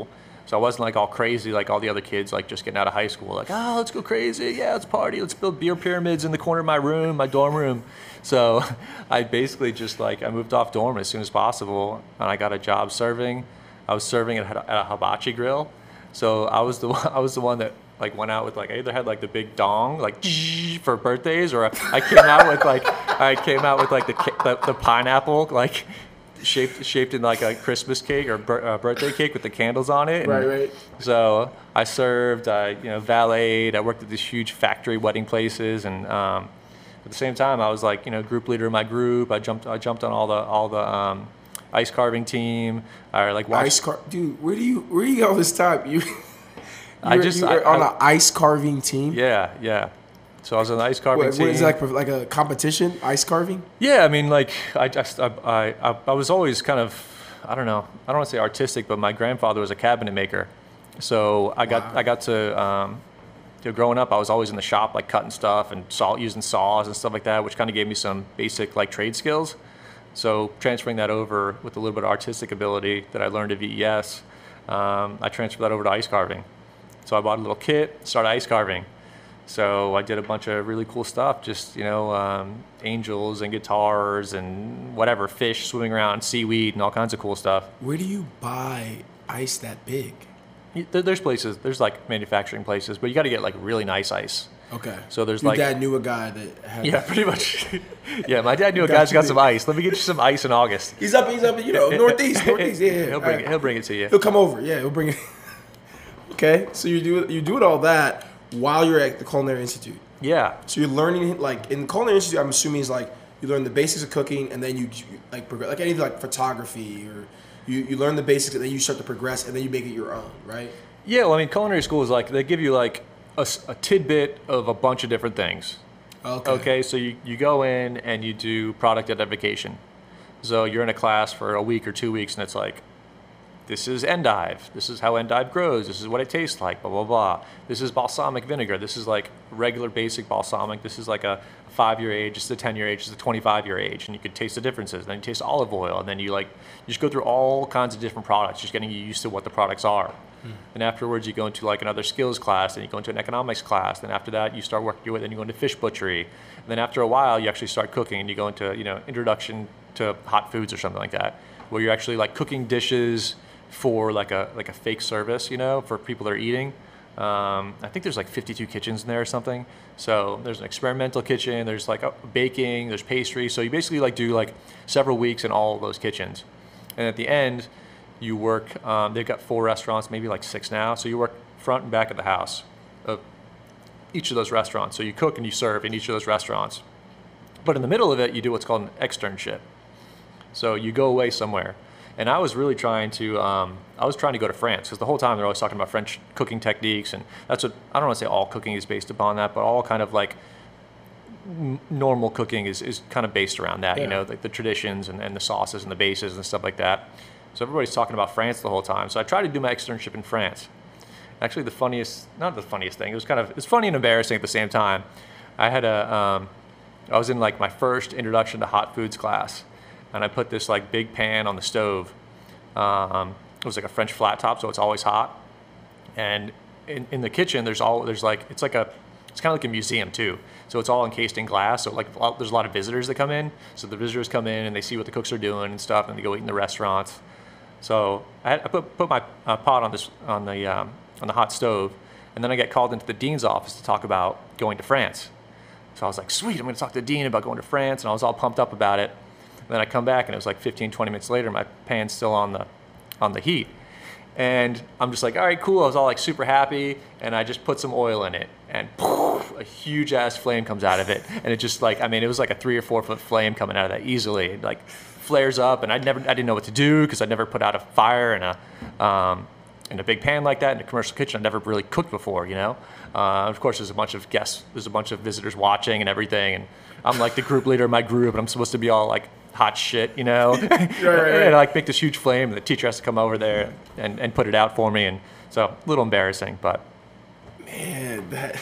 So I wasn't like all crazy like all the other kids like just getting out of high school, like, oh, let's go crazy, yeah, let's party, let's build beer pyramids in the corner of my room, my dorm room. So I basically just like, I moved off dorm as soon as possible, and I got a job serving. I was serving at a, at a hibachi grill. So I was the one, I was the one that like went out with like, I either had like the big dong like for birthdays, or I came out with like, I came out with like the the, the pineapple like shaped shaped in like a Christmas cake or bir- uh, birthday cake with the candles on it. And Right, right. so I served, I you know valeted, I worked at these huge factory wedding places, and um, at the same time I was like you know group leader of my group. I jumped I jumped on all the all the um, ice carving team. I like watched, Ice car, dude. Where do you where do you get all this time? You, you I were, just- you were I- on I- an ice carving team. yeah yeah. So I was on the ice carving What, team. what is it like? Like a competition, ice carving? Yeah, I mean, like I just I, I I I was always kind of I don't know I don't want to say artistic, but my grandfather was a cabinet maker, so I got Wow. I got to um, you know, growing up I was always in the shop like cutting stuff and saw using saws and stuff like that, which kind of gave me some basic like trade skills. So transferring that over with a little bit of artistic ability that I learned at V E S, um, I transferred that over to ice carving. So I bought a little kit, started ice carving. So I did a bunch of really cool stuff, just, you know, um, angels and guitars and whatever, fish swimming around, seaweed and all kinds of cool stuff. Where do you buy ice that big? Y- there- There's places, there's like manufacturing places, but you got to get like really nice ice. Okay. So there's Your like- dad knew a guy that had. Yeah, pretty much. Yeah, my dad knew a Got guy's you. got some ice. Let me get you some ice in August. He's up. He's up. You know, northeast, northeast. Yeah, yeah. He'll All bring right. it, he'll bring it to you. He'll come over. Yeah, he'll bring it. Okay, so you do you doing all that while you're at the Culinary Institute. Yeah. So you're learning like in the Culinary Institute. I'm assuming is like you learn the basics of cooking, and then you, you like progress, like anything like photography, or you, you learn the basics, and then you start to progress, and then you make it your own, right? Yeah, well, I mean, culinary school is like, they give you like a, s- a tidbit of a bunch of different things. Okay. Okay, so you, you go in and you do product identification. So you're in a class for a week or two weeks, and it's like, this is endive. This is how endive grows. This is what it tastes like, blah, blah, blah. This is balsamic vinegar. This is like regular basic balsamic. This is like a five-year age. This is a ten-year age. This is a twenty-five-year age. And you can taste the differences. And then you taste olive oil. And then you like, you just go through all kinds of different products, just getting you used to what the products are. And afterwards, you go into like another skills class, then you go into an economics class. Then after that, you start working your way, then you go into fish butchery. And then after a while, you actually start cooking, and you go into, you know, introduction to hot foods or something like that, where you're actually like cooking dishes for like a like a fake service, you know, for people that are eating. Um, I think there's like fifty-two kitchens in there or something. So there's an experimental kitchen, there's like a baking, there's pastry. So you basically like do like several weeks in all of those kitchens. And at the end, you work, um, they've got four restaurants, maybe like six now. So you work front and back of the house of each of those restaurants. So you cook and you serve in each of those restaurants. But in the middle of it, you do what's called an externship. So you go away somewhere. And I was really trying to, um, I was trying to go to France, because the whole time they're always talking about French cooking techniques. And that's what, I don't want to say all cooking is based upon that, but all kind of like n- normal cooking is, is kind of based around that, Yeah. you know, like the traditions and, and the sauces and the bases and stuff like that. So everybody's talking about France the whole time. So I tried to do my externship in France. Actually, the funniest, not the funniest thing, it was kind of, it's funny and embarrassing at the same time. I had a, um, I was in like my first introduction to hot foods class, and I put this like big pan on the stove. Um, it was like a French flat top, so it's always hot. And in, in the kitchen, there's all, there's like, it's like a, it's kind of like a museum too. So it's all encased in glass. So like a lot- there's a lot of visitors that come in. So the visitors come in and they see what the cooks are doing and stuff, and they go eat in the restaurants. So I, had, I put, put my uh, pot on this on the um, on the hot stove, and then I get called into the dean's office to talk about going to France. So I was like, sweet, I'm going to talk to the dean about going to France, and I was all pumped up about it. And then I come back, and it was like fifteen, twenty minutes later, my pan's still on the on the heat. And I'm just like, all right, cool. I was all like super happy, and I just put some oil in it, and poof, a huge ass flame comes out of it, and it just like, I mean, it was like a three or four foot flame coming out of that easily. It like flares up, and I never, I didn't know what to do because I never put out a fire in a um, in a big pan like that in a commercial kitchen. I never really cooked before, you know. Uh, of course, there's a bunch of guests, there's a bunch of visitors watching and everything, and I'm like the group leader of my group, and I'm supposed to be all like hot shit, you know. right, right. And I like make this huge flame, and the teacher has to come over there and, and put it out for me, and so a little embarrassing, but Man, that.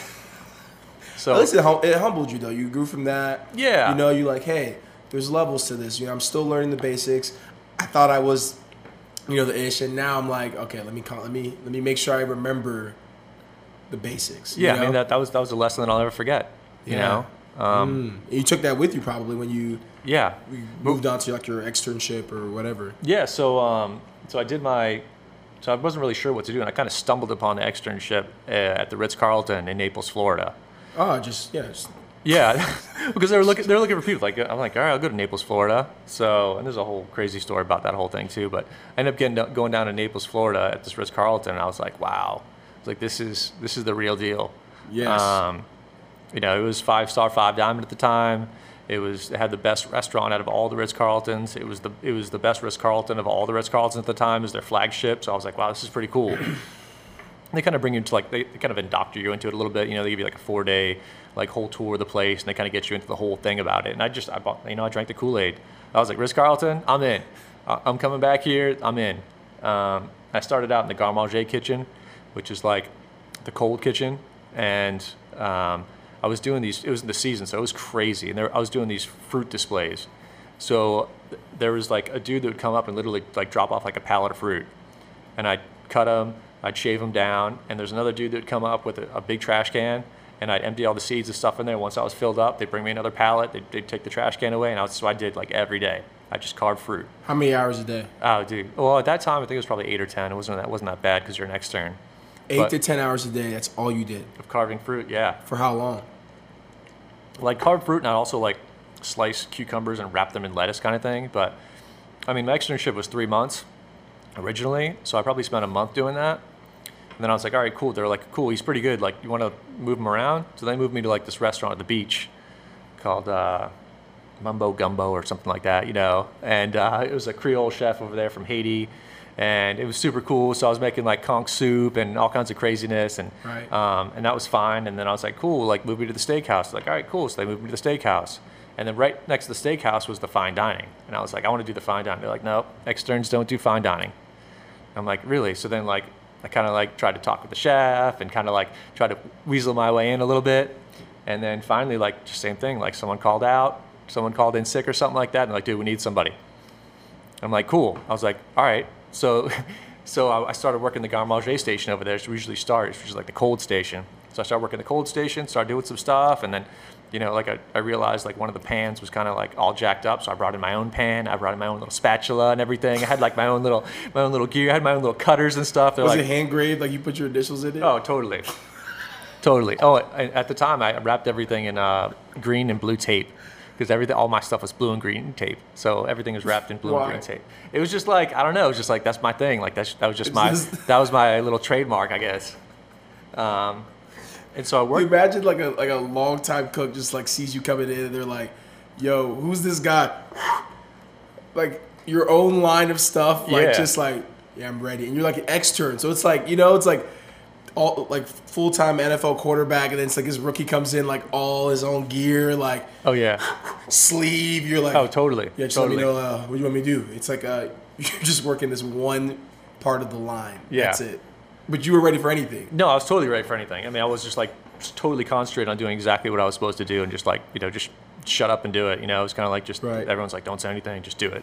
so At least it, hum- it humbled you though. You grew from that. Yeah. You know, you like, hey, there's levels to this. You know, I'm still learning the basics. I thought I was you know, the ish. And now I'm like, okay, let me call, let me let me make sure I remember the basics. Yeah, you know? I mean that, that was that was a lesson that I'll never forget. You Yeah. know, um, Mm. You took that with you probably when you yeah, moved on to like your externship or whatever. yeah. So um, so I did my, so I wasn't really sure what to do, and I kind of stumbled upon the externship uh, at the Ritz Carlton in Naples, Florida. Oh, just yeah, just, Yeah, because they were looking they were looking for people. Like I'm like, all right, I'll go to Naples, Florida. So and there's a whole crazy story about that whole thing too. But I ended up getting going down to Naples, Florida at this Ritz Carlton, and I was like, wow, I was like, this is this is the real deal. yes. Um, you know, it was five star, five diamond at the time. It was it had the best restaurant out of all the Ritz Carltons. It was the it was the best Ritz Carlton of all the Ritz Carltons at the time. It was their flagship. So I was like, wow, this is pretty cool. They kind of bring you into like they, they kind of indoctor you into it a little bit. You know, they give you like a four day like whole tour of the place, and they kind of get you into the whole thing about it. And I just I bought you know I drank the Kool-Aid. I was like, Ritz Carlton, I'm in. I- I'm coming back here. I'm in. Um, I started out in the Garde Manger kitchen, which is like the cold kitchen, and um, I was doing these. It was in the season, so it was crazy. And there, I was doing these fruit displays. So th- there was like a dude that would come up and literally like drop off like a pallet of fruit, and I'd cut them, I'd shave them down, and there's another dude that would come up with a, a big trash can, and I'd empty all the seeds and stuff in there. Once I was filled up, they'd bring me another pallet, they'd, they'd take the trash can away, and I was, so I did like every day. I just carved fruit. How many hours a day? Oh, dude. Well, at that time, I think it was probably eight or ten. It wasn't that wasn't that bad because you're an extern. Eight But- to ten hours a day. That's all you did. Of carving fruit, yeah. For how long? Like carved fruit, and I'd also like slice cucumbers and wrap them in lettuce kind of thing. But I mean, my externship was three months originally, so I probably spent a month doing that. And then I was like, all right, cool. They're like, cool, he's pretty good. Like, you want to move him around? So they moved me to like this restaurant at the beach called uh, Mumbo Gumbo or something like that, you know. And uh, it was a Creole chef over there from Haiti, and it was super cool. So I was making like conch soup and all kinds of craziness, and Right. um, and that was fine. And then I was like, cool, like move me to the steakhouse. Like, all right, cool. So they moved me to the steakhouse. And then right next to the steakhouse was the fine dining. And I was like, I want to do the fine dining. They're like, nope, externs don't do fine dining. I'm like, really? So then like I kind of like tried to talk with the chef and kind of like try to weasel my way in a little bit. And then finally, like, just same thing. Like someone called out, someone called in sick or something like that. And like, dude, we need somebody. I'm like, cool. I was like, all right. So, so I I started working the Garde Manger station over there. So we usually start, it's usually like the cold station. So I started working the cold station, started doing some stuff. And then, you know, like I, I realized like one of the pans was kind of like all jacked up. So I brought in my own pan. I brought in my own little spatula and everything. I had like my own little, my own little gear. I had my own little cutters and stuff. They're Was like, it hand engraved? Like you put your initials in it? oh, totally. Totally. Oh, I, at the time I wrapped everything in uh, green and blue tape because everything, all my stuff was blue and green tape. So everything was wrapped in blue Why? and green tape. It was just like, I don't know, it was just like, that's my thing. Like that's, that was just Is my, this- that was my little trademark, I guess. Um, and so I You worked. imagine like a like a long time cook just like sees you coming in and they're like, "Yo, who's this guy?" Like your own line of stuff, like Yeah. just like, "Yeah, I'm ready." And you're like an extern, so it's like you know, it's like all like full time N F L quarterback, and then it's like his rookie comes in like all his own gear, like Oh yeah. sleeve. You're like, Oh, totally. Yeah, just totally. let me know uh, what do you want me to do. It's like uh, you're just working this one part of the line. Yeah. That's it. But you were ready for anything. No, I was totally ready for anything. I mean, I was just like just totally concentrated on doing exactly what I was supposed to do and just like, you know, just shut up and do it. You know, it was kind of like just Right. everyone's like, don't say anything, just do it.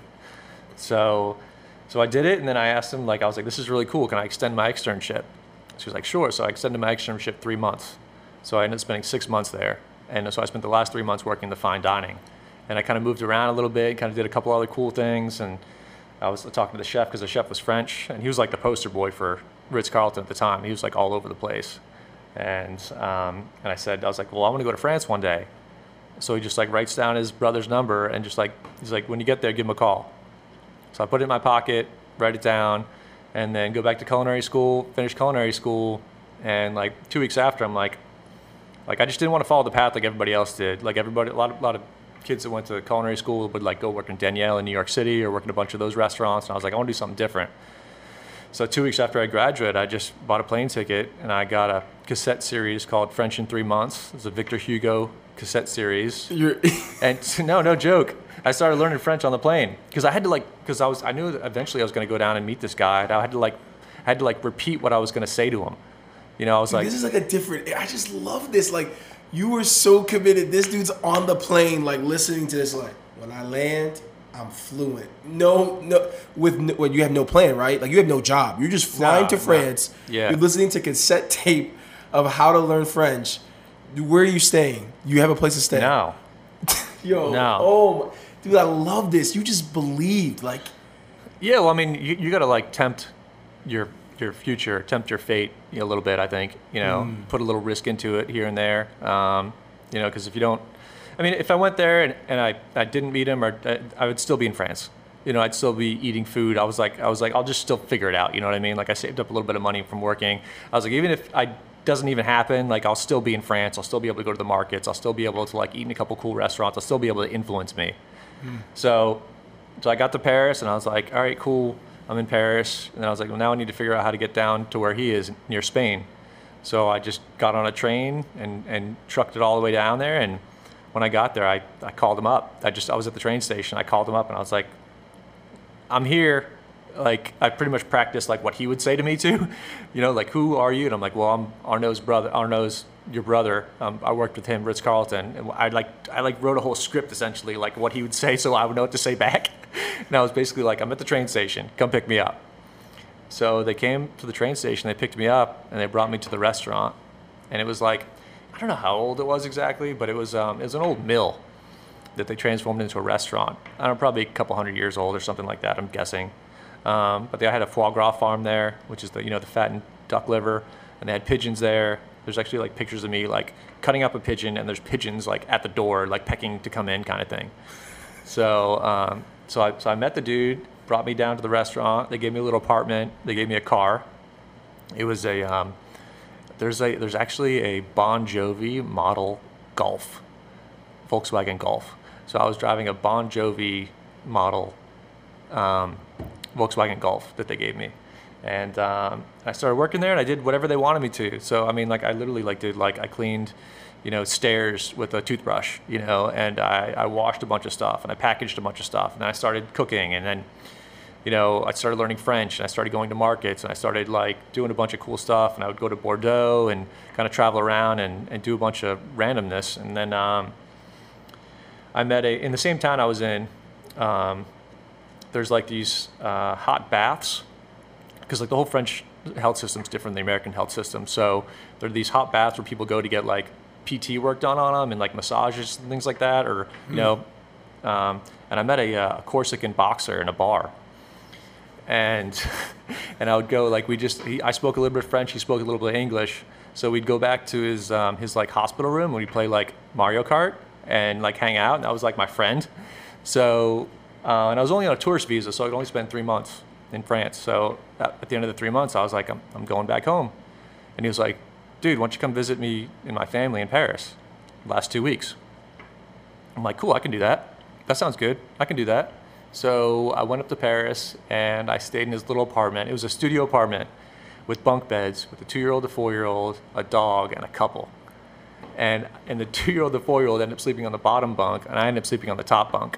So, so I did it, and then I asked him, like, I was like, this is really cool. Can I extend my externship? She was like, sure. So I extended my externship three months. So I ended up spending six months there. And so I spent the last three months working the fine dining. And I kind of moved around a little bit, kind of did a couple other cool things. And I was talking to the chef because the chef was French, and he was like the poster boy for Ritz-Carlton at the time. He was like all over the place. And um, and I said, I was like, well, I want to go to France one day. So he just like writes down his brother's number and just like, he's like, when you get there, give him a call. So I put it in my pocket, write it down, and then go back to culinary school, finish culinary school. And like two weeks after, I'm like, like I just didn't want to follow the path like everybody else did. Like everybody, a lot of, a lot of kids that went to culinary school would like go work in Danielle in New York City or work in a bunch of those restaurants. And I was like, I want to do something different. So two weeks after I graduated, I just bought a plane ticket and I got a cassette series called French in Three Months. It's a Victor Hugo cassette series. You're And no, no joke. I started learning French on the plane because I had to like, because I was, I knew that eventually I was going to go down and meet this guy. And I had to like, I had to like repeat what I was going to say to him. You know, I was like, this is like a different. I just love this. Like you were so committed. This dude's on the plane, like listening to this. Like when I land, I'm I'm fluent. No, no, with no, well, you have no plan, right? Like you have no job. You're just flying No, to no. France. Yeah. You're listening to cassette tape of how to learn French. Where are you staying? You have a place to stay. No. Yo. No. Oh, my, dude, I love this. You just believed, like. Yeah, well, I mean, you, you got to like tempt your your future, tempt your fate you know, a little bit. I think you know, Mm. put a little risk into it here and there. Um, you know, because if you don't, I mean, if I went there and, and I, I didn't meet him, or I, I would still be in France. You know, I'd still be eating food. I was like, I was like, I'll just still figure it out. You know what I mean? Like I saved up a little bit of money from working. I was like, even if I doesn't even happen, like I'll still be in France. I'll still be able to go to the markets. I'll still be able to like eat in a couple cool restaurants. I'll still be able to influence me. So, so I got to Paris and I was like, all right, cool. I'm in Paris. And then I was like, well, now I need to figure out how to get down to where he is near Spain. So I just got on a train and, and trucked it all the way down there. And when I got there, I, I called him up. I just, I was at the train station. I called him up and I was like, I'm here. Like, I pretty much practiced like what he would say to me too. You know, like, who are you? And I'm like, well, I'm Arnaud's brother, Arnaud's your brother. Um, I worked with him, Ritz-Carlton. And I like, I like wrote a whole script essentially, like what he would say so I would know what to say back. And I was basically like, I'm at the train station, come pick me up. So they came to the train station, they picked me up and they brought me to the restaurant. And it was like, I don't know how old it was exactly, but it was, um, it was an old mill that they transformed into a restaurant. I don't know, probably a couple hundred years old or something like that, I'm guessing. Um, but they had a foie gras farm there, which is the, you know, the fattened duck liver, and they had pigeons there. There's actually like pictures of me like cutting up a pigeon, and there's pigeons like at the door, like pecking to come in, kind of thing. So, um, so I so I met the dude, brought me down to the restaurant. They gave me a little apartment. They gave me a car. It was a um, there's a there's actually a Bon Jovi model Golf, Volkswagen Golf. So I was driving a Bon Jovi model um, Volkswagen Golf that they gave me. And um, I started working there and I did whatever they wanted me to. So, I mean, like I literally like did like I cleaned, you know, stairs with a toothbrush, you know, and I, I washed a bunch of stuff and I packaged a bunch of stuff and then I started cooking and then, you know, I started learning French and I started going to markets and I started like doing a bunch of cool stuff and I would go to Bordeaux and kind of travel around and, and do a bunch of randomness. And then um, I met a, in the same town I was in, um, there's like these uh, hot baths, because like the whole French health system is different than the American health system. So there are these hot baths where people go to get like P T work done on them and like massages and things like that, or you mm. know. Um, and I met a, a Corsican boxer in a bar, and and I would go like we just he, I spoke a little bit of French, he spoke a little bit of English, so we'd go back to his um, his like hospital room and we'd play like Mario Kart and like hang out, and that was like my friend. So uh, and I was only on a tourist visa, so I could only spend three months in France. So at the end of the three months, I was like, I'm, I'm going back home. And he was like, dude, why don't you come visit me and my family in Paris last two weeks? I'm like, cool, I can do that. That sounds good. I can do that. So I went up to Paris and I stayed in his little apartment. It was a studio apartment with bunk beds with a two-year-old, a four-year-old, a dog, and a couple. And, and the two-year-old, the four-year-old ended up sleeping on the bottom bunk, and I ended up sleeping on the top bunk.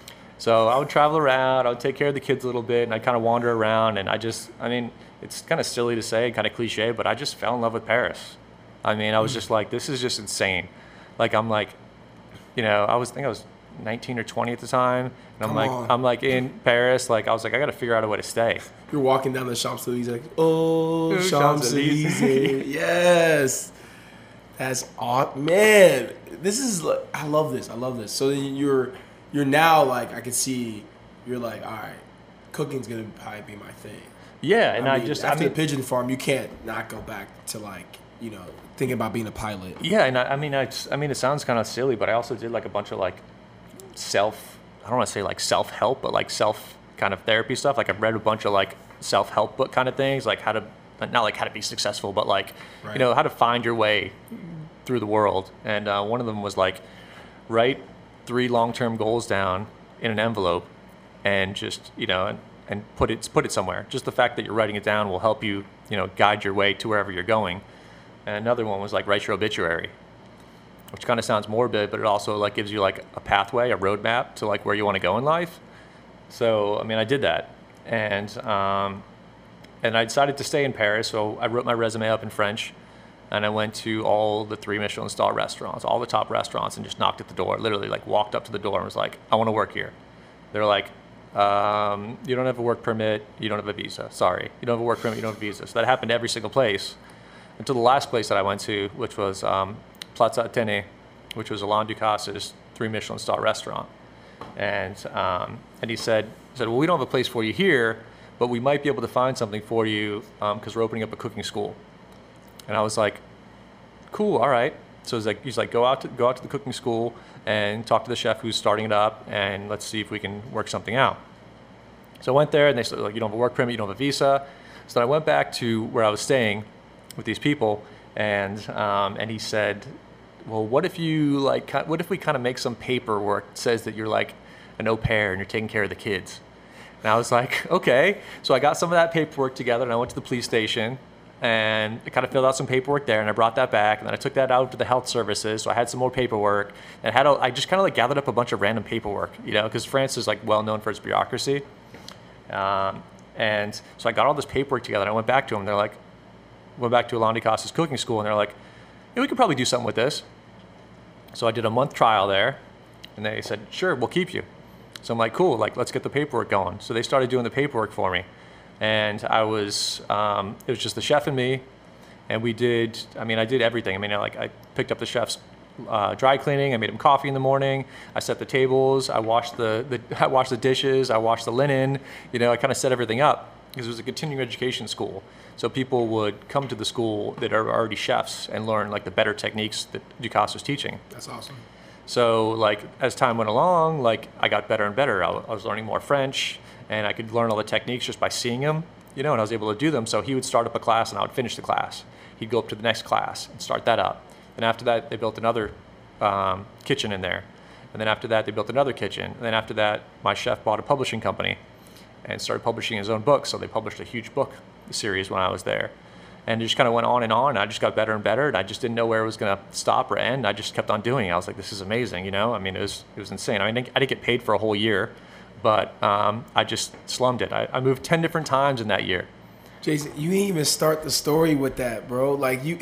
So I would travel around, I would take care of the kids a little bit, and I'd kind of wander around, and I just, I mean, it's kind of silly to say, kind of cliche, but I just fell in love with Paris. I mean, I was just like, this is just insane. Like, I'm like, you know, I was, I think I was nineteen or twenty at the time, and I'm Come like, on. I'm like in Paris, like, I was like, I got to figure out a way to stay. You're walking down the Champs-Élysées like, oh, Ooh, Champs-Élysées. Champs-Élysées. Yes. That's awesome. Man, this is, like, I love this. I love this. So you're, you're now like, I can see, you're like, all right, cooking's going to probably be my thing. Yeah, and I, I, mean, just, after I mean, the pigeon farm, you can't not go back to like, you know, thinking about being a pilot. yeah, and I, I mean, I, I mean, it sounds kind of silly, but I also did like a bunch of like self, I don't want to say like self-help, but like self kind of therapy stuff. Like I've read a bunch of like self-help book kind of things, like how to, not like how to be successful, but like, Right. you know, how to find your way through the world. And uh, one of them was like, write three long-term goals down in an envelope and just, you know, and, and put it put it somewhere. Just the fact that you're writing it down will help you, you know, guide your way to wherever you're going. And another one was like, write your obituary, which kind of sounds morbid, but it also like gives you like a pathway, a roadmap to like where you want to go in life. So, I mean, I did that. And, um, and I decided to stay in Paris. So I wrote my resume up in French and I went to all the three Michelin star restaurants, all the top restaurants, and just knocked at the door, literally like walked up to the door and was like, I want to work here. They're like, um, you don't have a work permit, you don't have a visa. Sorry, you don't have a work permit, you don't have a visa. So that happened every single place until the last place that I went to, which was um, Plaza Atene, which was Alain Ducasse's three Michelin star restaurant. And um, and he said, he said, well, we don't have a place for you here, but we might be able to find something for you because um, we're opening up a cooking school. And I was like, cool, all right. So he's like, he's like, go out to go out to the cooking school and talk to the chef who's starting it up, and let's see if we can work something out. So I went there, and they said, like, you don't have a work permit, you don't have a visa. So then I went back to where I was staying with these people, and um, and he said, well, what if you like, what if we kind of make some paperwork that says that you're like an au pair and you're taking care of the kids? And I was like, okay. So I got some of that paperwork together, and I went to the police station, and I kind of filled out some paperwork there, and I brought that back, and then I took that out to the health services, so I had some more paperwork, and had a, I just kind of like gathered up a bunch of random paperwork, you know, because France is like well known for its bureaucracy. Um, and so I got all this paperwork together, and I went back to them. They're like, went back to Alain Ducasse's cooking school, and they're like, yeah, we could probably do something with this. So I did a month trial there, and they said, sure, we'll keep you. So I'm like, cool, like, let's get the paperwork going. So they started doing the paperwork for me. And I was, um, it was just the chef and me, and we did, I mean, I did everything. I mean, I, like, I picked up the chef's uh, dry cleaning, I made him coffee in the morning, I set the tables, I washed the, the, I washed the dishes, I washed the linen, you know, I kind of set everything up, because it was a continuing education school. So people would come to the school that are already chefs and learn, like, the better techniques that Ducasse was teaching. That's awesome. So, like, as time went along, like, I got better and better. I, I was learning more French, and I could learn all the techniques just by seeing him, you know, and I was able to do them. So he would start up a class, and I would finish the class. He'd go up to the next class and start that up. And after that, they built another um, kitchen in there. And then after that, they built another kitchen. And then after that, my chef bought a publishing company and started publishing his own book. So they published a huge book series when I was there. And it just kind of went on and on. And I just got better and better. And I just didn't know where it was going to stop or end. I just kept on doing it. I was like, this is amazing, you know? I mean, it was it was insane. I mean, I didn't get paid for a whole year, but um, I just slummed it. I, I moved ten different times in that year. Jason, you didn't even start the story with that, bro. Like, you...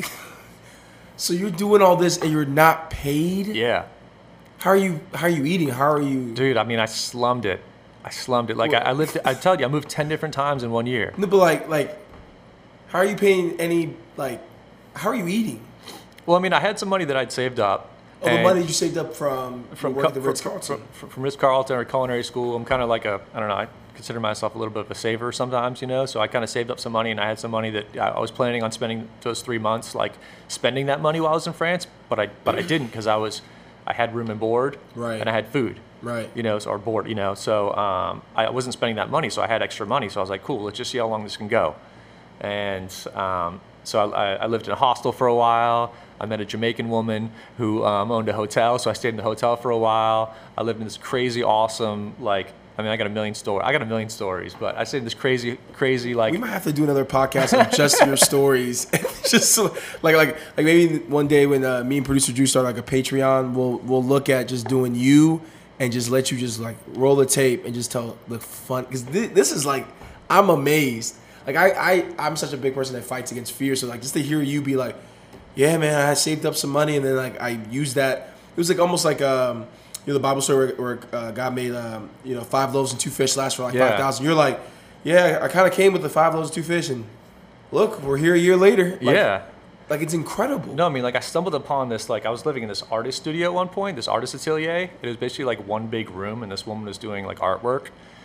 So you're doing all this and you're not paid? Yeah. How are you, how are you eating? How are you... Dude, I mean, I slummed it. I slummed it. Like, I, I lived... I tell you, I moved ten different times in one year. No, but like, like... How are you paying any, like, how are you eating? Well, I mean, I had some money that I'd saved up. Oh, the money you saved up from, from working at the from, Ritz-Carlton? From, from Ritz-Carlton or culinary school. I'm kind of like a, I don't know, I consider myself a little bit of a saver sometimes, you know? So I kind of saved up some money, and I had some money that I was planning on spending those three months, like, spending that money while I was in France, but I but I didn't, because I was, I had room and board, right, and I had food. Right. You know, so, or board, you know. So um, I wasn't spending that money, so I had extra money. So I was like, cool, let's just see how long this can go. And um, so I, I lived in a hostel for a while. I met a Jamaican woman who um, owned a hotel, so I stayed in the hotel for a while. I lived in this crazy, awesome, like, I mean, I got a million stories. I got a million stories, but I stayed in this crazy, crazy, like. We might have to do another podcast on just your stories. Just so, like, like, like maybe one day when uh, me and producer Drew start like a Patreon, we'll we'll look at just doing you and just let you just like roll the tape and just tell the fun, because this, this is like, I'm amazed. Like, I, I, I'm such a big person that fights against fear. So, like, just to hear you be like, yeah, man, I saved up some money. And then, like, I used that. It was, like, almost like, um, you know, the Bible story where, where uh, God made, um, you know, five loaves and two fish last for, like, yeah. five thousand. You're like, yeah, I kind of came with the five loaves and two fish. And look, we're here a year later. Like, yeah. Like, it's incredible. No, I mean, like, I stumbled upon this, like, I was living in this artist studio at one point, this artist atelier. It was basically, like, one big room, and this woman was doing, like, artwork.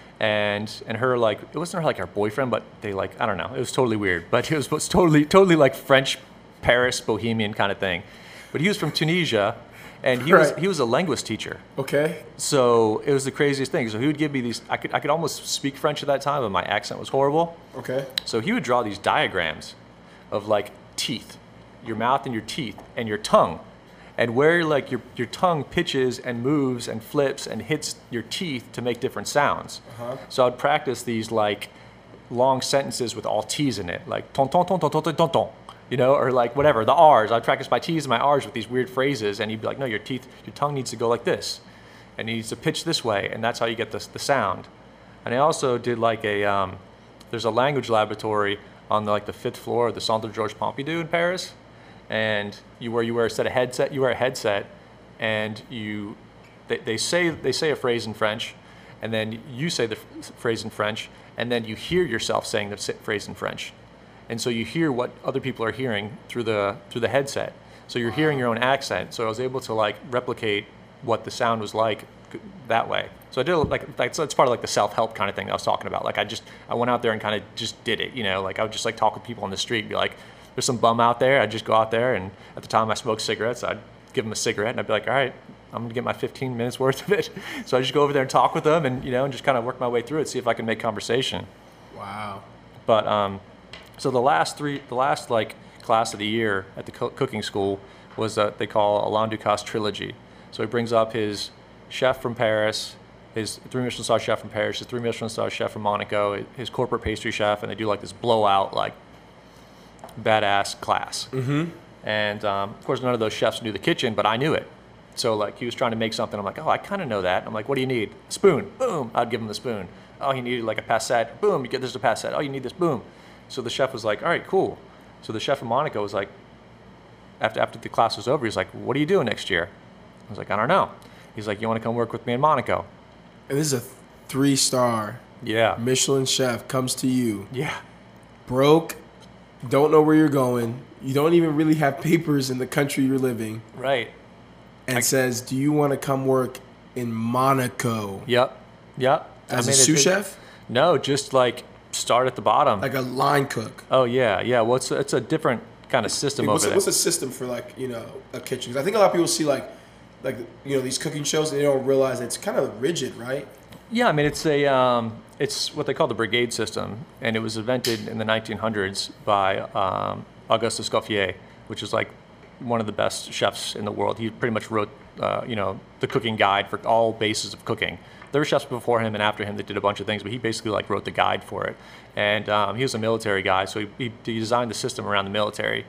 And and her, like, it wasn't her, like, her boyfriend, but they, like, I don't know. It was totally weird. But it was, it was totally, totally, like, French, Paris, bohemian kind of thing. But he was from Tunisia, and he Right. was he was a linguist teacher. Okay. So it was the craziest thing. So he would give me these, I could I could almost speak French at that time, but my accent was horrible. Okay. So he would draw these diagrams of, like, teeth, your mouth and your teeth, and your tongue. And where, like, your your tongue pitches and moves and flips and hits your teeth to make different sounds. Uh-huh. So I'd practice these, like, long sentences with all T's in it, like ton ton ton ton ton ton ton ton, you know, or like whatever, the R's. I'd practice my T's and my R's with these weird phrases, and he'd be like, no, your teeth, your tongue needs to go like this, and it needs to pitch this way, and that's how you get the the sound. And I also did, like, a, um, there's a language laboratory on the, like, the fifth floor of the Centre Georges Pompidou in Paris. And you wear you wear a set of headset. You wear a headset, and you they, they say they say a phrase in French, and then you say the f- phrase in French, and then you hear yourself saying the s- phrase in French. And so you hear what other people are hearing through the through the headset. So you're hearing your own accent. So I was able to like replicate what the sound was like that way. So I did like that's, that's part of like the self-help kind of thing that I was talking about. Like I just I went out there and kind of just did it. You know, like I would just like talk with people on the street, and be like, "There's some bum out there." I'd just go out there, and at the time I smoked cigarettes, I'd give them a cigarette, and I'd be like, "All right, I'm gonna get my fifteen minutes worth of it." So I just go over there and talk with them, and you know, and just kind of work my way through it, see if I can make conversation. Wow. But um, so the last three, the last like class of the year at the co- cooking school was uh, they call Alain Ducasse trilogy. So he brings up his chef from Paris, his three Michelin star chef from Paris, his three Michelin star chef from Monaco, his corporate pastry chef, and they do like this blowout, like badass class. Mm-hmm. And um, of course, none of those chefs knew the kitchen, but I knew it. So like he was trying to make something, I'm like, oh, I kind of know that. I'm like, what do you need? Spoon. Boom. I'd give him the spoon. Oh, he needed like a passette. Boom. You get this a passette. Oh, you need this. Boom. So the chef was like, all right, cool. So the chef from Monaco was like, after after the class was over, he's like, what are you doing next year? I was like, I don't know. He's like, you want to come work with me in Monaco? And this is a three-star Yeah. Michelin chef comes to you, Yeah. broke, don't know where you're going, you don't even really have papers in the country you're living, Right. and I- says, do you want to come work in Monaco Yep. Yep. as I mean, a sous it- chef? No, just like start at the bottom. Like a line cook. Oh yeah, yeah. Well, it's, it's a different kind of system Like, what's, over the, there. what's the system for like, you know, a kitchen? 'Cause I think a lot of people see like, like you know, these cooking shows and they don't realize it's kind of rigid, right? Yeah, I mean it's a um, it's what they call the brigade system, and it was invented in the nineteen hundreds by um, Auguste Escoffier, which is like one of the best chefs in the world. He pretty much wrote uh, you know the cooking guide for all bases of cooking. There were chefs before him and after him that did a bunch of things, but he basically like wrote the guide for it. And um, he was a military guy, so he, he, he designed the system around the military.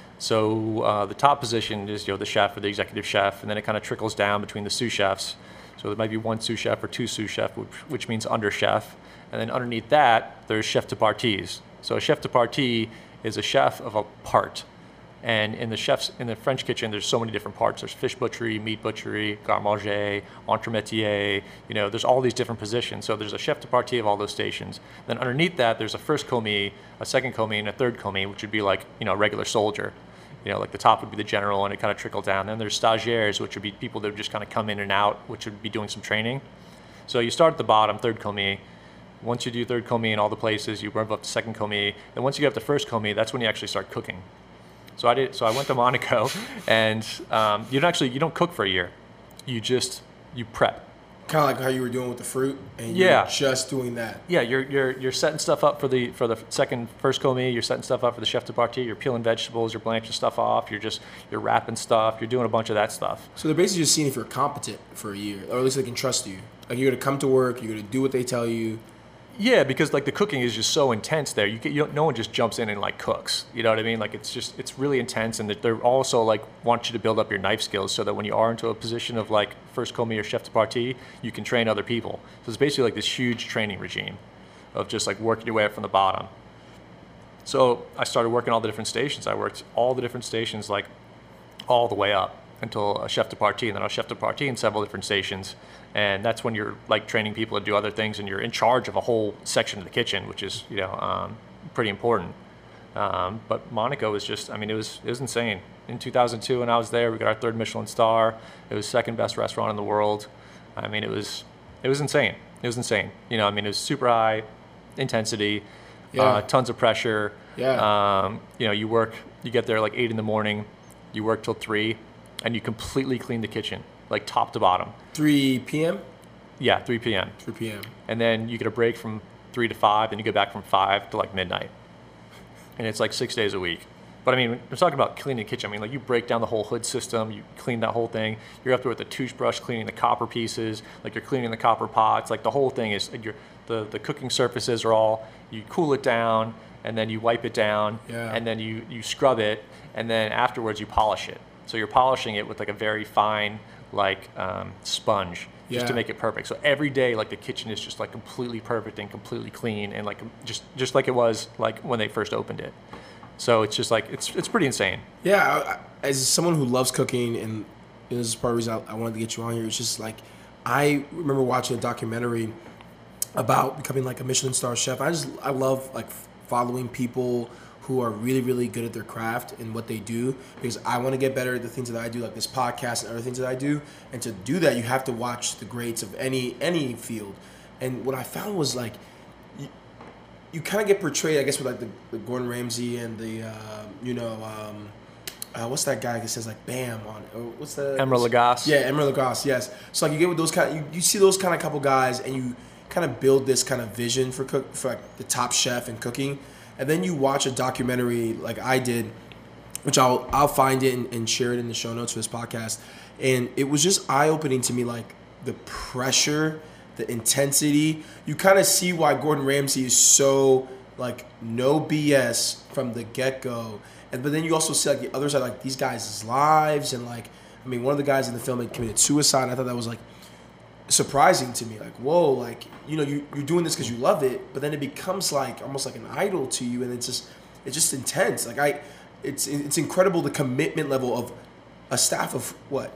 So uh, the top position is you know the chef or the executive chef, and then it kind of trickles down between the sous chefs. So there might be one sous chef or two sous chef, which, which means under chef. And then underneath that, there's chef de parties. So a chef de partie is a chef of a part. And in the chefs in the French kitchen, there's so many different parts. There's fish butchery, meat butchery, garde manger, entremetier. You know, there's all these different positions. So there's a chef de partie of all those stations. Then underneath that, there's a first commis, a second commis, and a third commis, which would be like you know a regular soldier. You know, like the top would be the general, and it kind of trickled down. Then there's stagiaires, which would be people that would just kind of come in and out, which would be doing some training. So you start at the bottom, third commis. Once you do third commis in all the places, you move up to second commis. And once you get up to first commis, that's when you actually start cooking. So I did. So I went to Monaco, and um, you don't actually you don't cook for a year. You just you prep. Kind of like how you were doing with the fruit, and you're Yeah. just doing that. Yeah, you're you're you're setting stuff up for the for the second first commis. You're setting stuff up for the chef de partie. You're peeling vegetables. You're blanching stuff off. You're just you're wrapping stuff. You're doing a bunch of that stuff. So they're basically just seeing if you're competent for a year, or at least they can trust you. Like you're gonna come to work, you're gonna do what they tell you. Yeah, because like the cooking is just so intense there. You, get, you don't, no one just jumps in and like cooks. You know what I mean? Like it's just it's really intense, and they're also like want you to build up your knife skills so that when you are into a position of like first commis or chef de partie, you can train other people. So it's basically like this huge training regime of just like working your way up from the bottom. So I started working all the different stations. I worked all the different stations like all the way up until a chef de partie, and then I was chef de partie in several different stations. And that's when you're like training people to do other things, and you're in charge of a whole section of the kitchen, which is you know um, pretty important. Um, but Monaco was just, I mean, it was it was insane. In two thousand two, when I was there, we got our third Michelin star. It was second best restaurant in the world. I mean, it was it was insane. It was insane. You know, I mean, it was super high intensity, Yeah. uh, tons of pressure. Yeah. Um, you know, you work, you get there like eight in the morning, you work till three, and you completely clean the kitchen, like top to bottom. three p.m. Yeah, three p.m. three p.m. And then you get a break from three to five, then you go back from five to like midnight. And it's like six days a week. But I mean, when we're talking about cleaning the kitchen, I mean, like you break down the whole hood system, you clean that whole thing. You're up there with a toothbrush cleaning the copper pieces, like you're cleaning the copper pots. Like the whole thing is, you're, the, the cooking surfaces are all, you cool it down, and then you wipe it down, Yeah. and then you, you scrub it, and then afterwards you polish it. So you're polishing it with like a very fine, like um, sponge, just to Yeah. make it perfect. So every day, like the kitchen is just like completely perfect and completely clean, and like just just like it was like when they first opened it. So it's just like it's it's pretty insane. Yeah, I, I, as someone who loves cooking, and this is part of the reason I, I wanted to get you on here, it's just like I remember watching a documentary about becoming like a Michelin star chef. I just I love like following people who are really, really good at their craft and what they do, because I want to get better at the things that I do, like this podcast and other things that I do. And to do that, you have to watch the greats of any any field. And what I found was like, you, you kind of get portrayed, I guess, with like the, the Gordon Ramsay and the, uh, you know, um, uh, what's that guy that says like "Bam" on it? Or what's that? Emeril Lagasse. Yeah, Emeril Lagasse. Yes. So like you get with those kind, of, you, you see those kind of couple guys, and you kind of build this kind of vision for cook for like the top chef in cooking. And then you watch a documentary like I did, which I'll I'll find it and, and share it in the show notes for this podcast. And it was just eye-opening to me, like the pressure, the intensity. You kind of see why Gordon Ramsay is so like no B S from the get-go. And but then you also see like the other side, like these guys' lives, and like I mean, one of the guys in the film had committed suicide. And I thought that was like surprising to me, like whoa, like you know you, you're doing this because you love it, but then it becomes like almost like an idol to you, and it's just it's just intense. Like I it's it's incredible the commitment level of a staff of what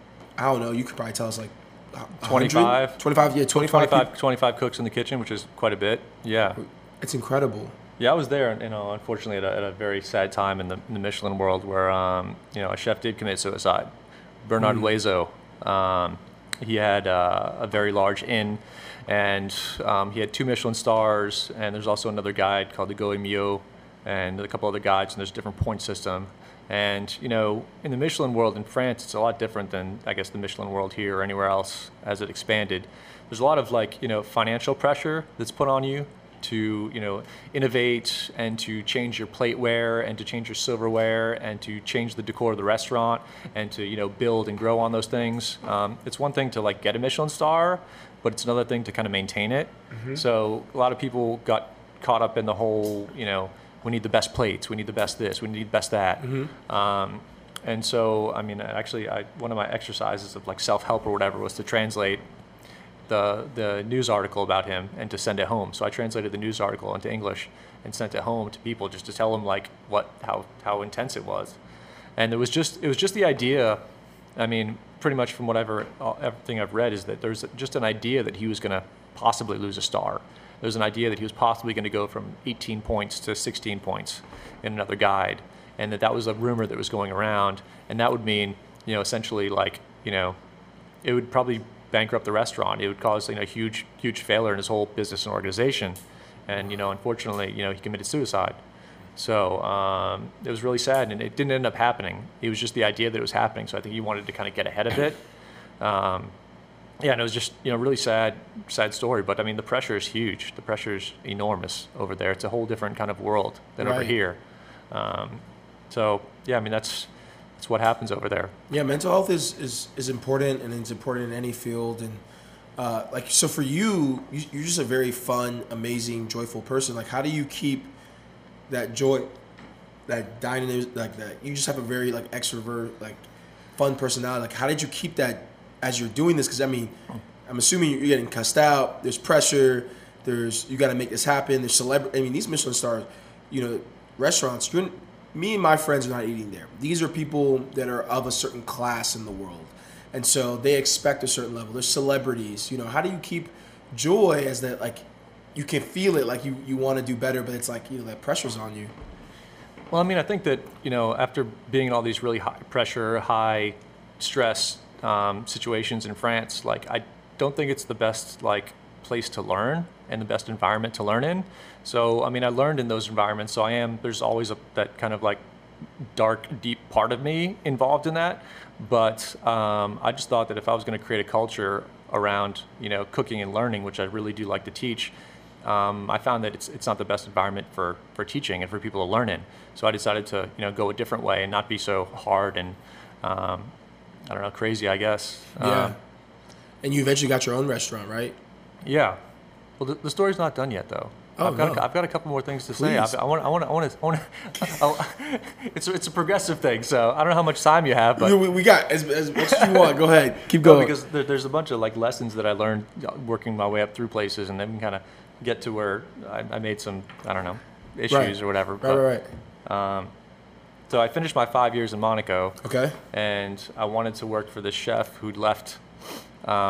I don't know, you could probably tell us like twenty-five twenty-five yeah twenty-five twenty-five, twenty-five cooks in the kitchen, which is quite a bit. Yeah, it's incredible. Yeah, I was there, you know, unfortunately at a, at a very sad time in the, in the Michelin world where um, you know, a chef did commit suicide. Bernard mm. Loiseau. Um, He had uh, a very large inn, and um, he had two Michelin stars, and there's also another guide called the Goët Millau, and a couple other guides, and there's a different point system. And, you know, in the Michelin world in France, it's a lot different than, I guess, the Michelin world here or anywhere else as it expanded. There's a lot of, like, you know, financial pressure that's put on you to, you know, innovate and to change your plateware and to change your silverware and to change the decor of the restaurant and to, you know, build and grow on those things. Um, it's one thing to like get a Michelin star, but it's another thing to kind of maintain it. Mm-hmm. So a lot of people got caught up in the whole, you know, we need the best plates, we need the best this, we need the best that. Mm-hmm. Um, and so, I mean, actually, I, one of my exercises of like self-help or whatever was to translate the the news article about him and to send it home. So I translated the news article into English and sent it home to people just to tell them like what how how intense it was. And it was just it was just the idea. I mean, pretty much from whatever everything I've read is that there's just an idea that he was going to possibly lose a star. There's an idea that he was possibly going to go from eighteen points to sixteen points in another guide, and that that was a rumor that was going around, and that would mean, you know, essentially like, you know, it would probably bankrupt the restaurant. It would cause, you know, a huge, huge failure in his whole business and organization. And, you know, unfortunately, you know, he committed suicide. So um, it was really sad, and it didn't end up happening. It was just the idea that it was happening. So I think he wanted to kind of get ahead of it. Um, yeah, and it was just, you know, really sad, sad story. But I mean, the pressure is huge. The pressure is enormous over there. It's a whole different kind of world than right. over here. Um, so yeah, I mean, that's, It's what happens over there. Yeah, mental health is, is, is important, and it's important in any field. And uh, like, so for you, you, you're just a very fun, amazing, joyful person. Like, how do you keep that joy, that dynamism, like that? You just have a very like extrovert, like fun personality. Like, how did you keep that as you're doing this? Because I mean, I'm assuming you're getting cussed out. There's pressure. There's you got to make this happen. There's celebrity. I mean, these Michelin stars, you know, restaurants. You're Me and my friends are not eating there. These are people that are of a certain class in the world. And so they expect a certain level. They're celebrities. You know, how do you keep joy as that, like, you can feel it, like you, you want to do better, but it's like, you know, that pressure's on you. Well, I mean, I think that, you know, after being in all these really high pressure, high stress um, situations in France, like, I don't think it's the best, like, place to learn and the best environment to learn in. So, I mean, I learned in those environments. So I am, there's always a, that kind of like dark, deep part of me involved in that. But um, I just thought that if I was going to create a culture around, you know, cooking and learning, which I really do like to teach, um, I found that it's it's not the best environment for, for teaching and for people to learn in. So I decided to, you know, go a different way and not be so hard and, um, I don't know, crazy, I guess. Yeah. Um, and you eventually got your own restaurant, right? Yeah. Well, the, the story's not done yet, though. Oh, I've got no. a, I've got a couple more things to say. Please. I, I want I want I want to I want to. It's it's a progressive thing, so I don't know how much time you have, but we, we got as, as much as you want. Go ahead, keep no, going. because there, there's a bunch of like lessons that I learned working my way up through places, and then kind of get to where I, I made some I don't know issues right. or whatever. Right, but, right, right. Um, so I finished my five years in Monaco. Okay. And I wanted to work for this chef who'd left um,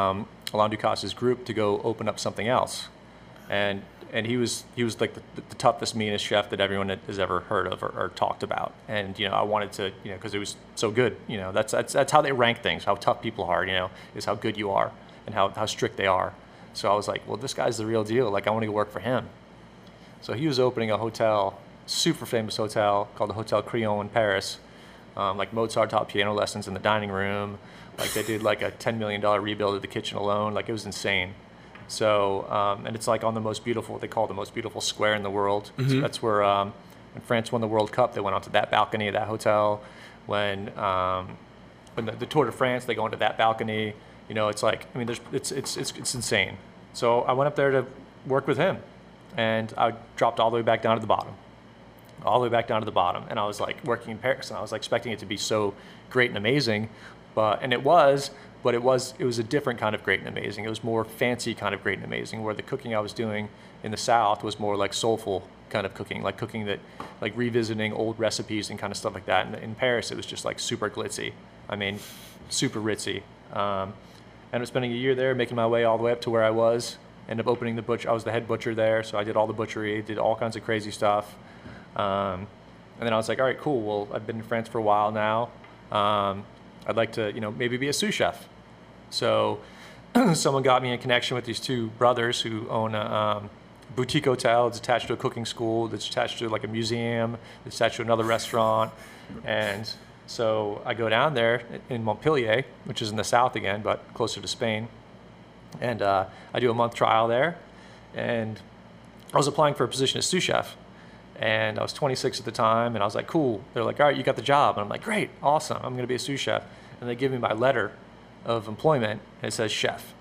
Alain Ducasse's group to go open up something else. And and he was he was like the, the toughest, meanest chef that everyone has ever heard of or, or talked about. And you know, I wanted to, you know, because it was so good. You know, that's that's that's how they rank things. How tough people are, you know, is how good you are and how how strict they are. So I was like, well, this guy's the real deal. Like, I want to go work for him. So he was opening a hotel, super famous hotel called the Hotel Crillon in Paris. Um, like Mozart taught piano lessons in the dining room. Like they did like a ten million dollars rebuild of the kitchen alone. Like it was insane. So, um, and it's like on the most beautiful, they call it the most beautiful square in the world. Mm-hmm. So that's where, um, when France won the World Cup, they went onto that balcony of that hotel. When, um, when the, the Tour de France, they go into that balcony. You know, it's like, I mean, there's, it's, it's, it's, it's insane. So I went up there to work with him, and I dropped all the way back down to the bottom, all the way back down to the bottom. And I was like working in Paris, and I was like expecting it to be so great and amazing, but, and it was, but it was, it was a different kind of great and amazing. It was more fancy kind of great and amazing, where the cooking I was doing in the South was more like soulful kind of cooking, like cooking that, like revisiting old recipes and kind of stuff like that. And in Paris, it was just like super glitzy. I mean, super ritzy. Um, and I was spending a year there, making my way all the way up to where I was. Ended up opening the butcher. I was the head butcher there, so I did all the butchery, did all kinds of crazy stuff. Um, and then I was like, all right, cool. Well, I've been in France for a while now. Um, I'd like to, you know, maybe be a sous chef. So someone got me in connection with these two brothers who own a um, boutique hotel. It's attached to a cooking school. That's attached to like a museum. It's attached to another restaurant. And so I go down there in Montpellier, which is in the south again, but closer to Spain. And uh, I do a month trial there. And I was applying for a position as sous chef. And I was twenty-six at the time, and I was like, cool. They're like, all right, you got the job. And I'm like, great, awesome, I'm gonna be a sous chef. And they give me my letter of employment, and it says chef.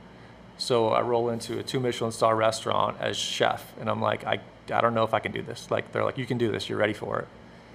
So I roll into a two Michelin star restaurant as chef, and I'm like, I, I don't know if I can do this. Like, they're like, you can do this, you're ready for it.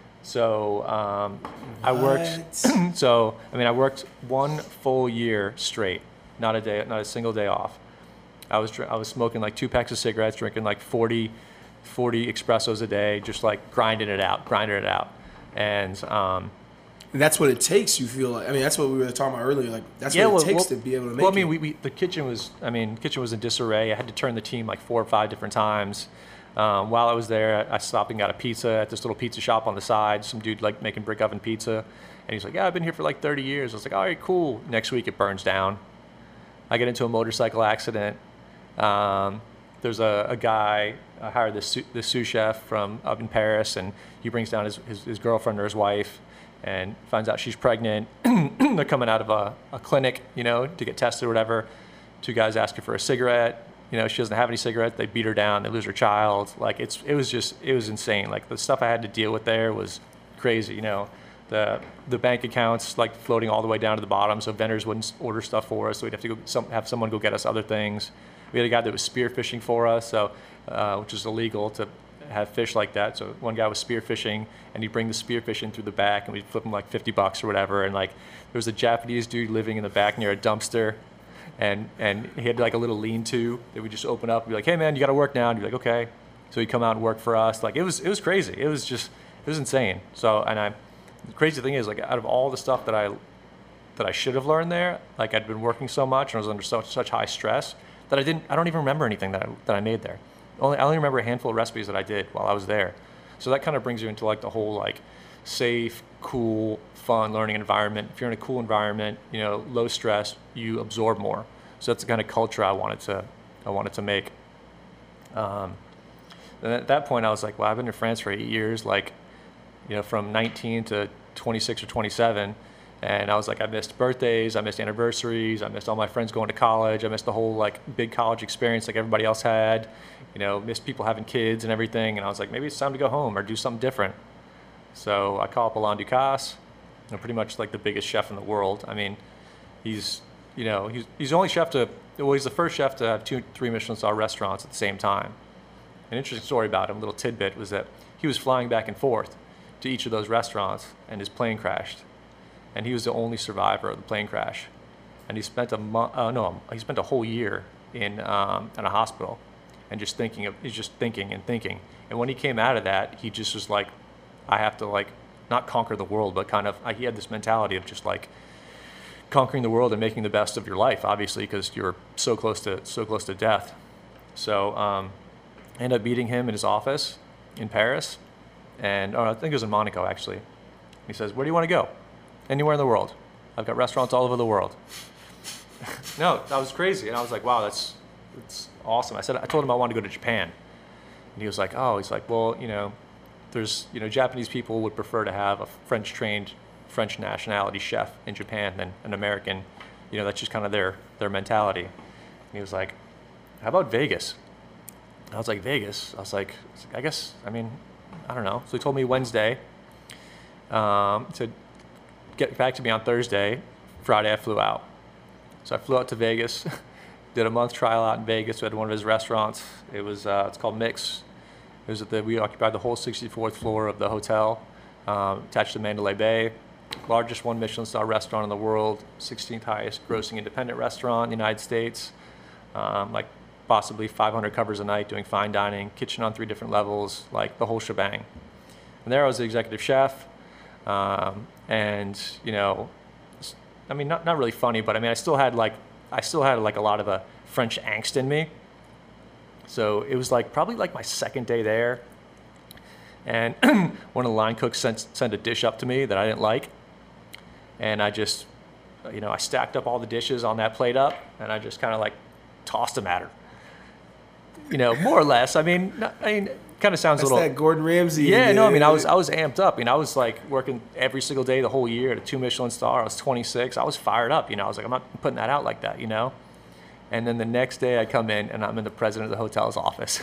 So um, I worked, so, I mean, I worked one full year straight, not a day, not a single day off. I was, I was smoking like two packs of cigarettes, drinking like forty, forty espressos a day, just like grinding it out, grinding it out. And, um, and that's what it takes, you feel like. I mean, that's what we were talking about earlier. Like, that's yeah, what well, it takes well, to be able to make Well, I mean, it. we, we, the kitchen was, I mean, kitchen was in disarray. I had to turn the team like four or five different times. Um, while I was there, I stopped and got a pizza at this little pizza shop on the side. Some dude like making brick oven pizza. And he's like, yeah, I've been here for like thirty years. I was like, all right, cool. Next week it burns down. I get into a motorcycle accident. Um, there's a, a guy, I hired this, this sous chef from up in Paris, and he brings down his, his, his girlfriend or his wife and finds out she's pregnant. They're coming out of a, a clinic, you know, to get tested or whatever. Two guys ask her for a cigarette. You know, she doesn't have any cigarettes. They beat her down. They lose her child. Like, it's, it was just, it was insane. Like, the stuff I had to deal with there was crazy, you know. The the bank accounts, like, floating all the way down to the bottom, so vendors wouldn't order stuff for us. So we'd have to go some, have someone go get us other things. We had a guy that was spear fishing for us, so uh, which is illegal to have fish like that. So one guy was spear fishing, and he'd bring the spear fish in through the back, and we'd flip him like fifty bucks or whatever. And like, there was a Japanese dude living in the back near a dumpster, and and he had like a little lean-to that we just open up and be like, hey man, you got to work now. And he'd be like, okay. So he'd come out and work for us. Like, it was it was crazy. It was just it was insane. So and I, the crazy thing is, like, out of all the stuff that I that I should have learned there, like, I'd been working so much and I was under so, such high stress that I didn't I don't even remember anything that I, that I made there. Only I only remember a handful of recipes that I did while I was there. So that kind of brings you into like the whole like safe, cool, fun learning environment. If you're in a cool environment, you know, low stress, you absorb more. So that's the kind of culture I wanted to I wanted to make. Um, and at that point, I was like, well, I've been in France for eight years, like, you know, from nineteen to twenty-six or twenty-seven. And I was like, I missed birthdays, I missed anniversaries, I missed all my friends going to college, I missed the whole like big college experience like everybody else had, you know, missed people having kids and everything. And I was like, maybe it's time to go home or do something different. So I call up Alain Ducasse, you know, pretty much like the biggest chef in the world. I mean, he's, you know, he's, he's the only chef to, well, he's the first chef to have two, three Michelin star restaurants at the same time. An interesting story about him, a little tidbit, was that he was flying back and forth to each of those restaurants, and his plane crashed. And he was the only survivor of the plane crash. And he spent a month, uh, no, he spent a whole year in um, in a hospital, and just thinking of, he's just thinking and thinking. And when he came out of that, he just was like, I have to like, not conquer the world, but kind of, he had this mentality of just like conquering the world and making the best of your life, obviously, because you're so close to so close to death. So um, I ended up meeting him in his office in Paris, and or I think it was in Monaco actually. He says, "Where do you want to go? Anywhere in the world. I've got restaurants all over the world." No, that was crazy, and I was like, "Wow, that's that's awesome." I said, I told him I wanted to go to Japan, and he was like, "Oh," he's like, "Well, you know, there's you know Japanese people would prefer to have a French-trained French nationality chef in Japan than an American. You know, that's just kind of their their mentality." And he was like, "How about Vegas?" I was like, "Vegas?" I was like, "I guess, I mean, I don't know." So he told me Wednesday um, to get back to me on Thursday. Friday, I flew out. So I flew out to Vegas, did a month trial out in Vegas. We had one of his restaurants. It was, uh, it's called Mix. It was at the, we occupied the whole sixty-fourth floor of the hotel, um, attached to Mandalay Bay. Largest one Michelin star restaurant in the world, sixteenth highest grossing independent restaurant in the United States. Um, like possibly five hundred covers a night, doing fine dining, kitchen on three different levels, like the whole shebang. And there I was the executive chef, um, and you know, I mean, not not really funny, but I mean, I still had like I still had like a lot of a French angst in me. So it was like probably like my second day there, and one of the line cooks sent sent a dish up to me that I didn't like, and I just, you know, I stacked up all the dishes on that plate up, and I just kind of like tossed them at her. You know, more or less. I mean, not, I mean, kind of sounds That's a little. that Gordon Ramsay. Yeah, no, I mean, I was I was amped up. I mean, I was like working every single day the whole year at a two Michelin star. I was twenty-six. I was fired up. You know, I was like, I'm not putting that out like that. You know. And then the next day I come in and I'm in the president of the hotel's office.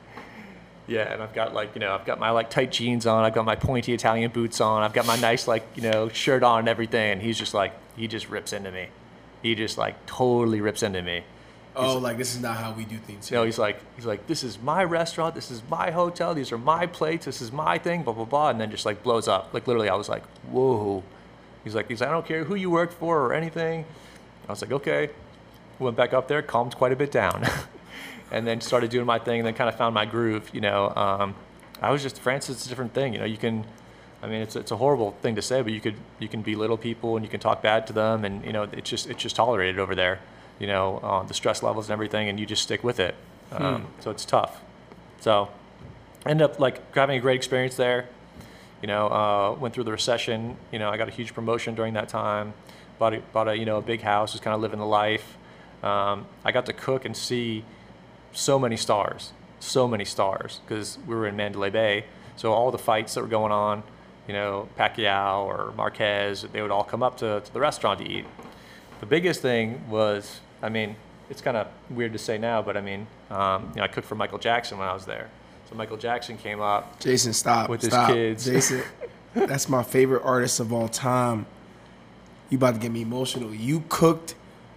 Yeah, and I've got like, you know, I've got my like tight jeans on. I've got my pointy Italian boots on. I've got my nice like, you know, shirt on and everything. And he's just like, he just rips into me. He just like totally rips into me. Oh, like this is not how we do things. You know, he's like, he's like, this is my restaurant, this is my hotel, these are my plates, this is my thing, blah blah blah, and then just like blows up. Like literally, I was like, whoa. He's like, he's like, I don't care who you worked for or anything. I was like, okay. Went back up there, calmed quite a bit down, and then started doing my thing, and then kind of found my groove. You know, um, I was just France is a different thing. You know, you can, I mean, it's it's a horrible thing to say, but you could you can belittle people and you can talk bad to them, and you know, it's just it's just tolerated over there. You know, uh, the stress levels and everything, and you just stick with it. Um, hmm. So it's tough. So ended up like having a great experience there. You know, uh, went through the recession. You know, I got a huge promotion during that time. Bought a, bought a you know a big house, just kind of living the life. Um, I got to cook and see so many stars, so many stars, because we were in Mandalay Bay. So all the fights that were going on, you know, Pacquiao or Marquez, they would all come up to, to the restaurant to eat. The biggest thing was, I mean, it's kind of weird to say now, but I mean, um, you know, I cooked for Michael Jackson when I was there. So Michael Jackson came up. Jason, stop. With stop. his kids. Jason, that's my favorite artist of all time. You about to get me emotional. You cooked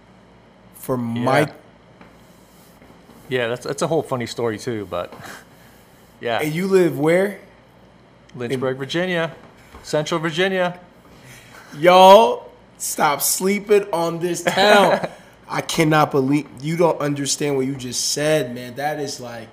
for yeah. Mike. Yeah, that's that's a whole funny story too, but yeah. And you live where? Lynchburg, In- Virginia. Central Virginia. Y'all, stop sleeping on this town. I cannot believe you don't understand what you just said, man. That is like,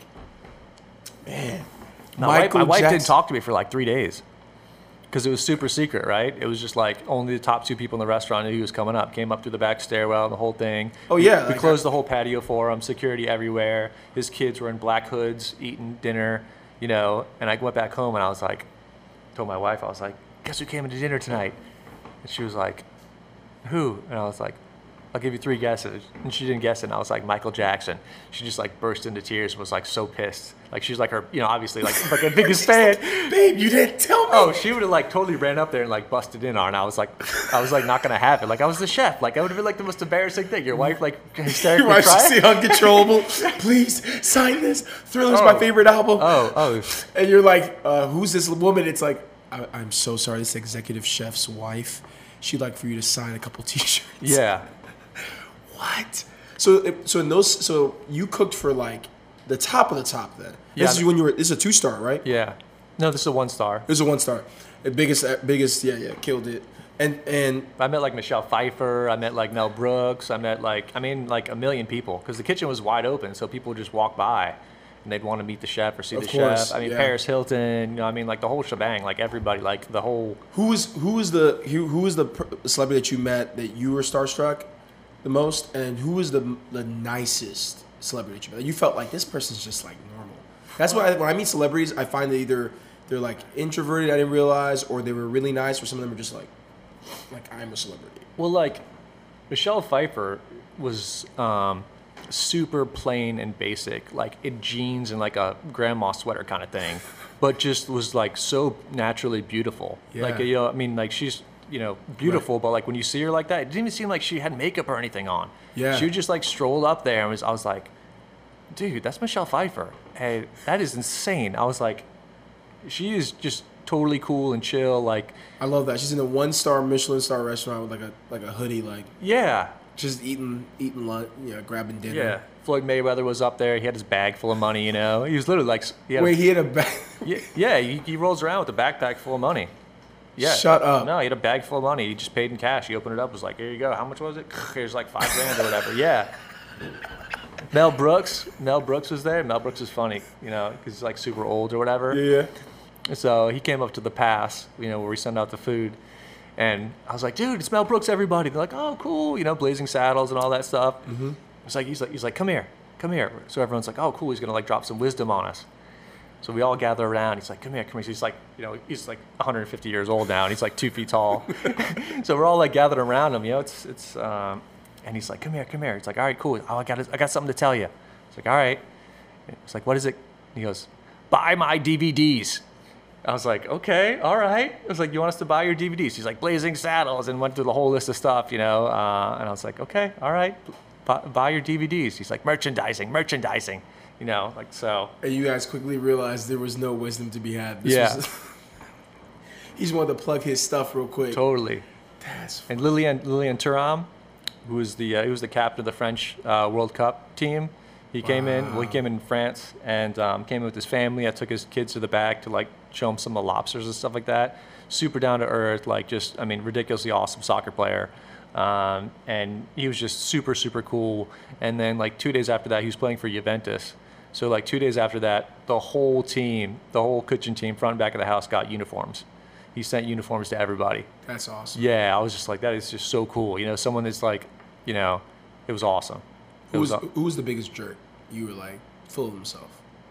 man. No, Michael my wife, my wife didn't talk to me for like three days because it was super secret, right? It was just like only the top two people in the restaurant knew he was coming up. Came up through the back stairwell, the whole thing. Oh, yeah. We, we like closed I, the whole patio for him, security everywhere. His kids were in black hoods eating dinner, you know, and I went back home and I was like, told my wife, I was like, guess who came into dinner tonight? And she was like, who? And I was like, I'll give you three guesses. And she didn't guess it. And I was like, Michael Jackson. She just like burst into tears and was like so pissed. Like she's like her, you know, obviously like, like her biggest fan. Like, babe, you didn't tell me. Oh, she would have like totally ran up there and like busted in on her. And I was like, I was like not going to have it. Like I was the chef. Like I would have been like the most embarrassing thing. Your wife like hysterically Your wife crying. should say uncontrollable. Please sign this. Thriller's oh. my favorite album. Oh, oh. And you're like, uh, who's this woman? It's like, I, I'm so sorry. This executive chef's wife. She'd like for you to sign a couple T-shirts. Yeah. What? So, so in those, so you cooked for like the top of the top. Then yeah. This is when you were. This is a two star, right? Yeah. No, this is a one star. This is a one star. The biggest, biggest. Yeah, yeah, killed it. And and I met like Michelle Pfeiffer. I met like Mel Brooks. I met like I mean like a million people because the kitchen was wide open, so people would just walk by, and they'd want to meet the chef or see Of the course, chef. I mean, yeah. Paris Hilton, you know, I mean, like the whole shebang, like everybody, like the whole. Who is who is the who, who is the per- celebrity that you met that you were starstruck the most, and who is the the nicest celebrity that you met? That you felt like this person's just like normal. That's why I, when I meet celebrities, I find that either they're like introverted, I didn't realize, or they were really nice, or some of them are just like like I'm a celebrity. Well, like Michelle Pfeiffer was um, super plain and basic, like in jeans and like a grandma sweater kind of thing, but just was like so naturally beautiful. Yeah. Like, you know, I mean, like she's, you know, beautiful, right. But like when you see her like that, it didn't even seem like she had makeup or anything on. Yeah. She just like strolled up there and was, I was like, dude, that's Michelle Pfeiffer. Hey, that is insane. I was like, she is just totally cool and chill. Like, I love that. She's in a one star Michelin star restaurant with like a like a hoodie, like yeah. just eating eating lunch, you know, grabbing dinner. Yeah. Floyd Mayweather was up there. He had his bag full of money, you know. He was literally like, he had Wait, a, he had a bag. yeah, yeah he, he rolls around with a backpack full of money. Yeah. Shut up. No, he had a bag full of money. He just paid in cash. He opened it up, was like, here you go. How much was it? Here's like five grand or whatever. Yeah. Mel Brooks. Mel Brooks was there. Mel Brooks is funny, you know, because he's like super old or whatever. Yeah. So he came up to the pass, you know, where we send out the food. And I was like, dude, it's Mel Brooks, everybody. They're like, oh, cool, you know, Blazing Saddles and all that stuff. Mm-hmm. It's like, he's like, he's like, come here, come here. So everyone's like, oh, cool, he's gonna like drop some wisdom on us. So we all gather around. He's like, come here, come here. So he's like, you know, he's like one hundred fifty years old now, and he's like two feet tall. So we're all like gathered around him, you know. It's it's, um, and he's like, come here, come here. It's like, all right, cool. Oh, I got I got something to tell you. It's like, all right. It's like, what is it? He goes, buy my D V Ds. I was like, okay, all right. I was like, you want us to buy your D V Ds? He's like, Blazing Saddles, and went through the whole list of stuff, you know. Uh, and I was like, okay, all right, buy, buy your D V Ds. He's like, merchandising, merchandising, you know, like so. And you guys quickly realized there was no wisdom to be had. This Yeah. Was he just wanted to plug his stuff real quick. Totally. That's And Lilian Lilian Thuram, who was the uh, he was the captain of the French uh, World Cup team. He came in. Well, he came in France and um, came in with his family. I took his kids to the back to like show him some of the lobsters and stuff like that. Super down to earth, like just I mean ridiculously awesome soccer player. Um, and he was just super super cool. And then like two days after that, he was playing for Juventus. So like two days after that, the whole team, the whole kitchen team, front and back of the house, got uniforms. He sent uniforms to everybody. that's awesome. Yeah, I was just like, that is just so cool. You know, someone that's like, you know, it was awesome. It Who was was, who was the biggest jerk? You were like full of himself.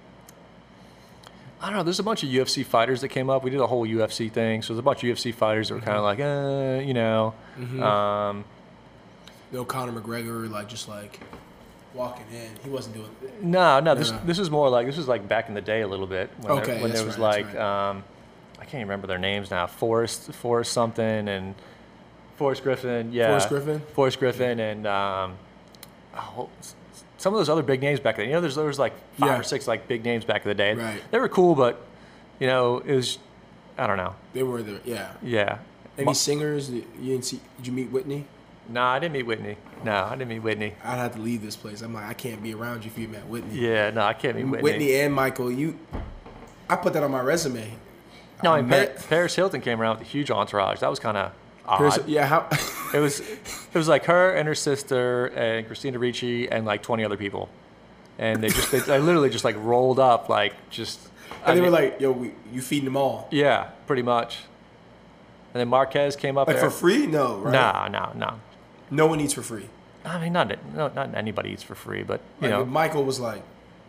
I don't know. There's a bunch of U F C fighters that came up. We did a whole U F C thing. So there's a bunch of U F C fighters that were kind of like, uh, you know. Mm-hmm. Um, No Conor McGregor, like just like walking in. He wasn't doing it. no, no. This Yeah. this was more like this was like back in the day a little bit when Okay, there, when that's there was right, like that's right. um, I can't even remember their names now. Forrest Forrest something and Forrest Griffin. Yeah, Forrest Griffin? Forrest Griffin and um, oh, s- some of those other big names back then. You know, there's there was like five Yeah. or six like big names back in the day. Right. They were cool, but you know, it was I don't know. They were there. Yeah. Yeah. Any Ma- singers? You didn't see? Did you meet Whitney? No, I didn't meet Whitney. No, I didn't meet Whitney. I'd have to leave this place. I'm like, I can't be around you if you met Whitney. Yeah, no, I can't meet Whitney. Whitney and Michael, you. I put that on my resume. No, I I mean, met- Par- Paris Hilton came around with a huge entourage. That was kind of odd. Paris- yeah, how? It was, it was like her and her sister and Christina Ricci and like twenty other people, and they just they, they literally just like rolled up like just. I and they were mean, like, "Yo, we, you feeding them all yeah, pretty much. And then Marquez came up like there. for free? No, right? Nah, no, no. No one eats for free. I mean, not no, not anybody eats for free, but you Like, know, if Michael was like,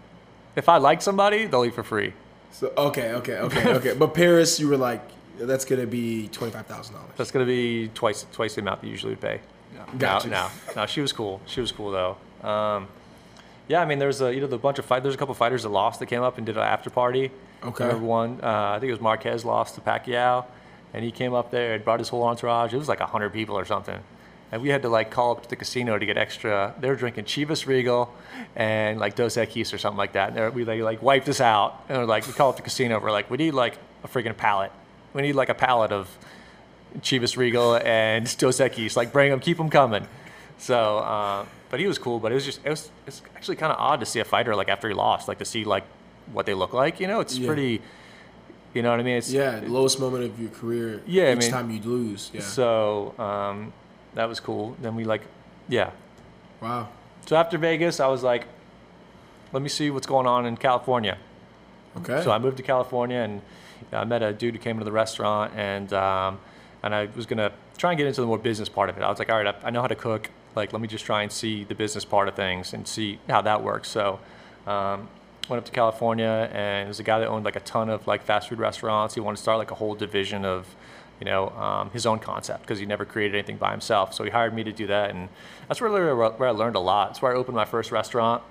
if I like somebody, they'll eat for free. so okay, okay, okay, okay. But Paris, you were like, that's gonna be twenty five thousand dollars. That's gonna be twice twice the amount that you usually would pay. Gotcha. No, no, no. She was cool. She was cool though. Um, yeah, I mean, there's a you know the bunch of fight. There's a couple fighters that lost that came up and did an after party. Okay. I remember one. Uh, I think it was Marquez lost to Pacquiao, and he came up there and brought his whole entourage. It was like a hundred people or something, and we had to like call up to the casino to get extra. They were drinking Chivas Regal and like Dos Equis or something like that. And they were- we they like wiped us out, and we're like we called up the casino. We're like we need like a freaking pallet. We need like a pallet of Chivas Regal and Dos Equis. Like bring them, keep them coming. So, uh, but he was cool. But it was just it was it's actually kind of odd to see a fighter like after he lost, like to see like what they look like. You know, it's Yeah. pretty. You know what I mean? It's, Yeah, lowest moment of your career. Yeah, I each mean- time you lose. Yeah. So um, that was cool. Then we like, yeah. Wow. So after Vegas, I was like, let me see what's going on in California. Okay. So I moved to California, and I met a dude who came into the restaurant, and um, and I was gonna try and get into the more business part of it. I was like, all right, I, I know how to cook. Like, let me just try and see the business part of things and see how that works. So um, went up to California, and there's a guy that owned like a ton of like fast food restaurants. He wanted to start like a whole division of, you know, um, his own concept, because he never created anything by himself. So he hired me to do that, and that's really where, where I learned a lot. It's where I opened my first restaurant.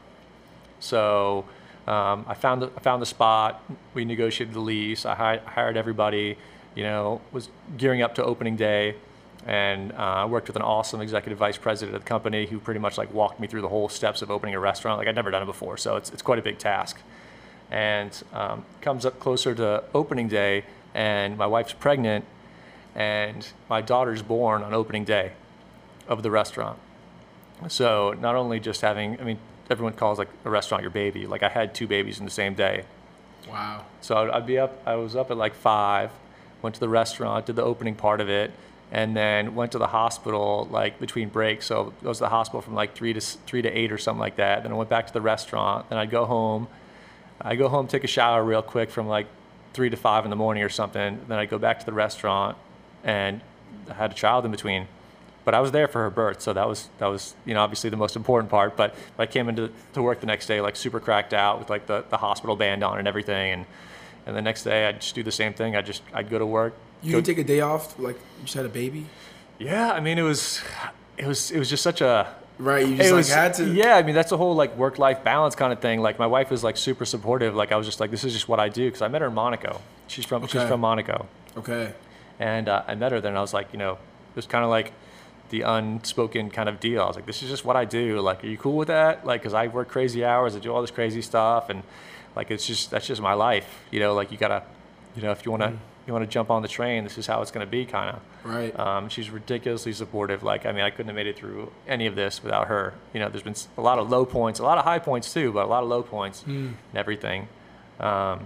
So um, I found the, I found the spot. We negotiated the lease. I hired, hired everybody. You know, was gearing up to opening day, and I uh, worked with an awesome executive vice president of the company who pretty much like walked me through the whole steps of opening a restaurant. Like, I'd never done it before, so it's it's quite a big task. And um, comes up closer to opening day, and my wife's pregnant, and my daughter's born on opening day of the restaurant. So not only just having, I mean, everyone calls like a restaurant your baby. Like, I had two babies in the same day. Wow. So I'd, I'd be up, I was up at like five, went to the restaurant, did the opening part of it, and then went to the hospital like between breaks. So I was at the hospital from like three to three to eight or something like that. Then I went back to the restaurant. Then I'd go home. I go home, take a shower real quick from like three to five in the morning or something. Then I'd go back to the restaurant, and I had a child in between. But I was there for her birth, so that was that was you know obviously the most important part. But I came into to work the next day like super cracked out with like the, the hospital band on and everything, and and the next day I'd just do the same thing. I just I'd go to work. You go, didn't take a day off, like you just had a baby? Yeah, I mean it was it was it was just such a Right, you just it like was, had to. Yeah, I mean that's the whole like work-life balance kind of thing. Like, my wife was like super supportive. Like, I was just like, this is just what I do, because I met her in Monaco. She's from Okay. she's from Monaco. Okay. And uh, I met her there, and I was like, you know, it was kind of like the unspoken kind of deal. I was like, this is just what I do. Like, are you cool with that? Like, because I work crazy hours, I do all this crazy stuff, and like, it's just, that's just my life. You know, like, you gotta, you know, if you want to, mm. you want to jump on the train, this is how it's going to be, kind of. Right. Um, she's ridiculously supportive. Like, I mean, I couldn't have made it through any of this without her. You know, there's been a lot of low points, a lot of high points too, but a lot of low points mm. and everything. Um,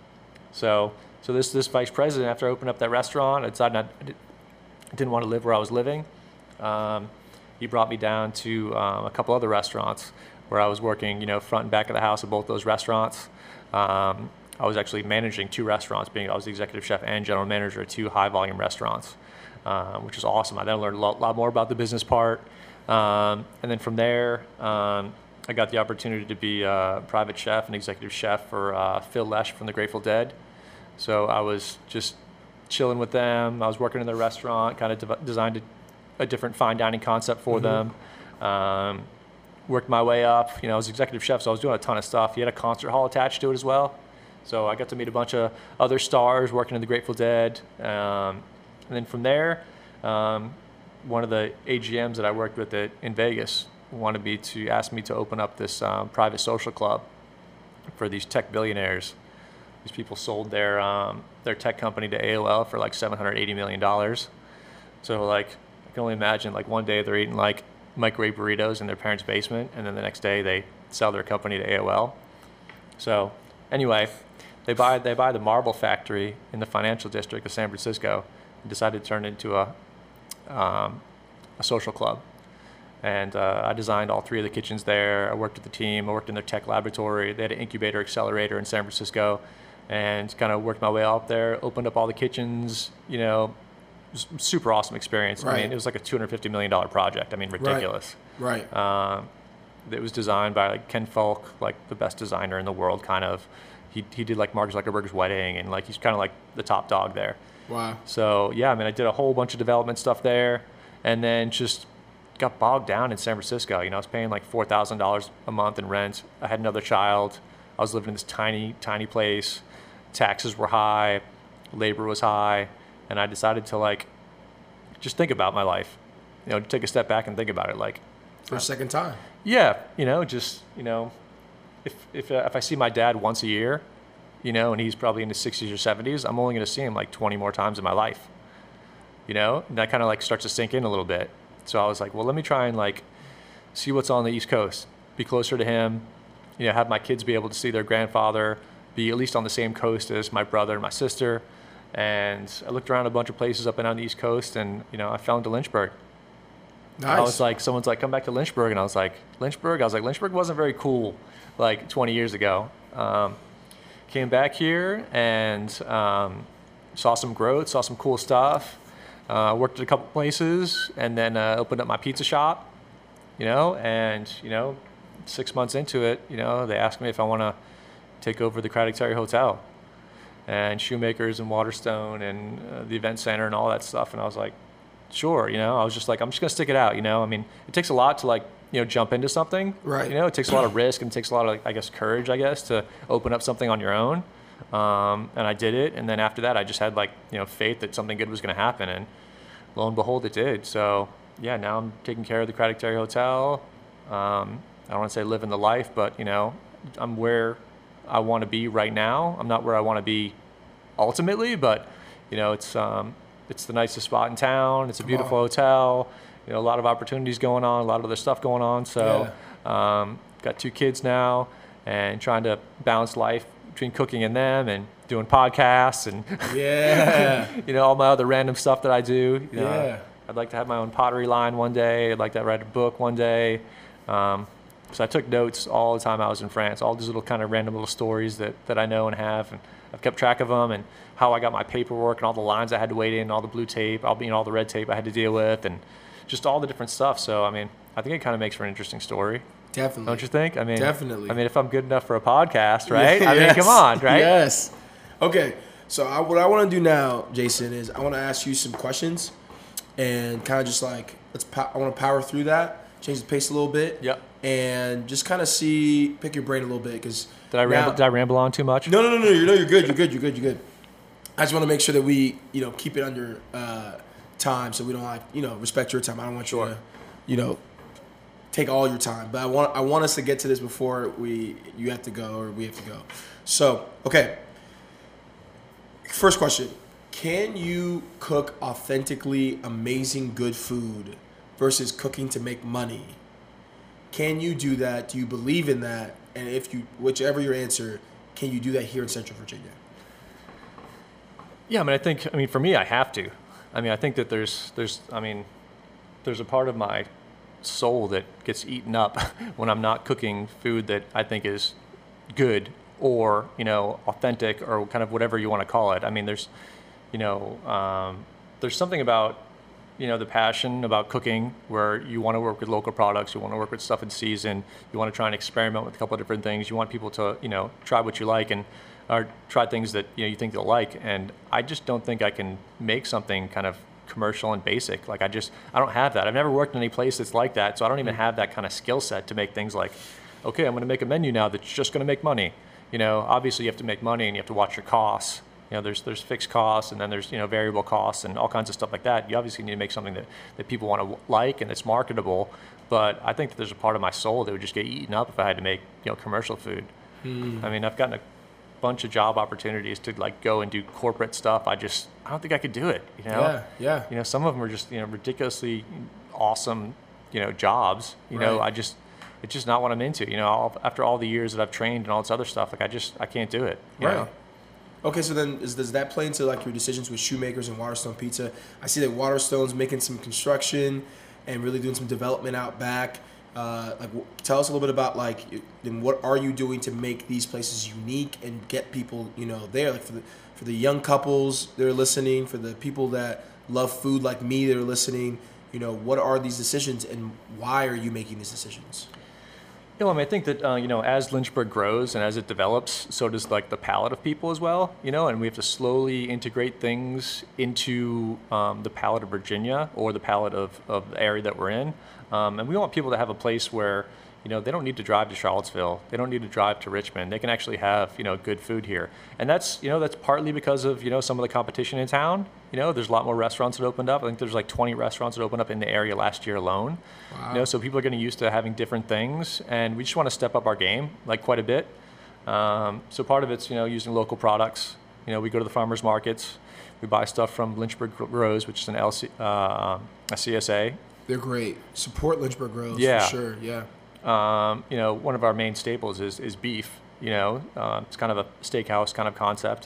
so, so this, this vice president, after I opened up that restaurant, I decided not, I didn't want to live where I was living. Um, he brought me down to um, a couple other restaurants where I was working, you know, front and back of the house of both those restaurants. Um, I was actually managing two restaurants, being I was the executive chef and general manager of two high volume restaurants, um, which was awesome. I then learned a lot, lot more about the business part. Um, and then from there, um, I got the opportunity to be a private chef and executive chef for uh, Phil Lesh from the Grateful Dead. So I was just chilling with them. I was working in their restaurant, kind of de- designed a, a different fine dining concept for mm-hmm. them. Um, worked my way up. You know, I was executive chef, so I was doing a ton of stuff. He had a concert hall attached to it as well. So I got to meet a bunch of other stars working in the Grateful Dead. Um, and then from there, um, one of the A G Ms that I worked with at, in Vegas wanted me to ask me to open up this um, private social club for these tech billionaires. These people sold their um, their tech company to A O L for like seven hundred eighty million dollars. So like, I can only imagine, like, one day they're eating like microwave burritos in their parents' basement, and then the next day they sell their company to A O L. So anyway, they buy they buy the marble factory in the financial district of San Francisco and decided to turn it into a um, a social club. And uh, I designed all three of the kitchens there. I worked with the team. I worked in their tech laboratory. They had an incubator accelerator in San Francisco, and kind of worked my way up there, opened up all the kitchens. You know, it was a super awesome experience. Right. I mean, it was like a two hundred fifty million dollars project. I mean, ridiculous. Right. right. Um, it was designed by like Ken Falk, like the best designer in the world, kind of. He he did like Mark Zuckerberg's wedding, and like he's kind of like the top dog there. Wow. So yeah, I mean, I did a whole bunch of development stuff there, and then just got bogged down in San Francisco. You know, I was paying like four thousand dollars a month in rent. I had another child. I was living in this tiny, tiny place. Taxes were high, labor was high, and I decided to like just think about my life. You know, take a step back and think about it. Like for a second time. Yeah, you know, just you know, if if uh, if I see my dad once a year, you know, and he's probably in his sixties or seventies, I'm only going to see him like twenty more times in my life. You know, and that kind of like starts to sink in a little bit. So I was like, well, let me try and like see what's on the East Coast, be closer to him, you know, have my kids be able to see their grandfather, be at least on the same coast as my brother and my sister. And I looked around a bunch of places up and down the East Coast, and, you know, I fell into Lynchburg. Nice. I was like, someone's like, come back to Lynchburg. And I was like, Lynchburg? I was like, Lynchburg wasn't very cool like twenty years ago. Um, came back here and um, saw some growth, saw some cool stuff. Uh, worked at a couple places and then uh, opened up my pizza shop, you know, and, you know, six months into it, you know, they asked me if I want to take over the Craddock Terry Hotel and Shoemakers and Waterstone and uh, the event center and all that stuff. And I was like, sure, you know, I was just like, I'm just going to stick it out, you know. I mean, it takes a lot to like, you know, jump into something. Right. You know, it takes a lot of risk and it takes a lot of, like, I guess, courage, I guess, to open up something on your own. Um, and I did it. And then after that, I just had like, you know, faith that something good was going to happen. And lo and behold, it did. So yeah, now I'm taking care of the Craddock Terry Hotel. Um, I don't want to say living the life, but you know, I'm where I want to be right now. I'm not where I want to be ultimately, but you know, it's um, it's the nicest spot in town. It's a beautiful Oh. hotel. You know, a lot of opportunities going on, a lot of other stuff going on. So, um, got two kids now, and trying to balance life between cooking and them, and doing podcasts, and Yeah. you know, all my other random stuff that I do. You know, Yeah. I'd like to have my own pottery line one day. I'd like to write a book one day. Um, so I took notes all the time I was in France, all these little kind of random little stories that, that I know and have. And I've kept track of them and how I got my paperwork and all the lines I had to wait in, all the blue tape, all, you know, all the red tape I had to deal with, and just all the different stuff. So, I mean, I think it kind of makes for an interesting story. Definitely. Don't you think? I mean, Definitely. I mean, if I'm good enough for a podcast, right? Yeah, I mean, yes. come on, right? Yes. Okay. So I, what I want to do now, Jason, is I want to ask you some questions, and kind of just like let's. Po- I want to power through that, change the pace a little bit. Yep. And just kind of see, pick your brain a little bit, because Did I ramble? Did I ramble on too much? No, no, no, no. You know, you're good. You're good. You're good. You're good. I just want to make sure that we, you know, keep it under uh, time, so we don't like, you know, respect your time. I don't want you to, you know, take all your time. But I want, I want us to get to this before we, you have to go or we have to go. So, okay. First question: can you cook authentically amazing good food versus cooking to make money? Can you do that? Do you believe in that? And if you, whichever your answer, can you do that here in Central Virginia? Yeah, I mean, I think, I mean, for me, I have to. I mean, I think that there's, there's, I mean, there's a part of my soul that gets eaten up when I'm not cooking food that I think is good or, you know, authentic or kind of whatever you want to call it. I mean, there's, you know, um, there's something about, you know, the passion about cooking where you want to work with local products, you want to work with stuff in season, you want to try and experiment with a couple of different things, you want people to, you know, try what you like and or try things that, you know, you think they'll like. And I just don't think I can make something kind of commercial and basic. Like I just, I don't have that. I've never worked in any place that's like that, so I don't even have that kind of skill set to make things like, okay, I'm going to make a menu now that's just going to make money. You know, obviously you have to make money and you have to watch your costs. You know, there's there's fixed costs and then there's, you know, variable costs and all kinds of stuff like that. You obviously need to make something that, that people want to like and it's marketable. But I think that there's a part of my soul that would just get eaten up if I had to make, you know, commercial food. Mm. I mean, I've gotten a bunch of job opportunities to like go and do corporate stuff. I just, I don't think I could do it. You know, yeah, yeah. You know, some of them are just, you know, ridiculously awesome, you know, jobs. You right. know, I just, it's just not what I'm into. You know, all, after all the years that I've trained and all this other stuff, like I just, I can't do it. You right. know? Okay, so then is, does that play into like your decisions with Shoemakers and Waterstone Pizza? I see that Waterstone's making some construction and really doing some development out back. Uh, like, w- tell us a little bit about like, and what are you doing to make these places unique and get people, you know, there? Like for the for the young couples that are listening, for the people that love food like me that are listening, you know, what are these decisions and why are you making these decisions? Yeah, well, I mean, I think that, uh, you know, as Lynchburg grows and as it develops, so does like the palate of people as well, you know, and we have to slowly integrate things into um, the palate of Virginia or the palate of, of the area that we're in. Um, and we want people to have a place where, you know, they don't need to drive to Charlottesville. They don't need to drive to Richmond. They can actually have, you know, good food here. And that's, you know, that's partly because of, you know, some of the competition in town. You know, there's a lot more restaurants that opened up. I think there's like twenty restaurants that opened up in the area last year alone. Wow. You know, so people are getting used to having different things. And we just want to step up our game, like quite a bit. Um, so part of it's, you know, using local products. You know, we go to the farmers markets. We buy stuff from Lynchburg Grows, which is an L C, uh, a C S A. They're great. Support Lynchburg Grows, yeah. for sure, yeah. Um, you know, one of our main staples is, is beef. You know, uh, it's kind of a steakhouse kind of concept.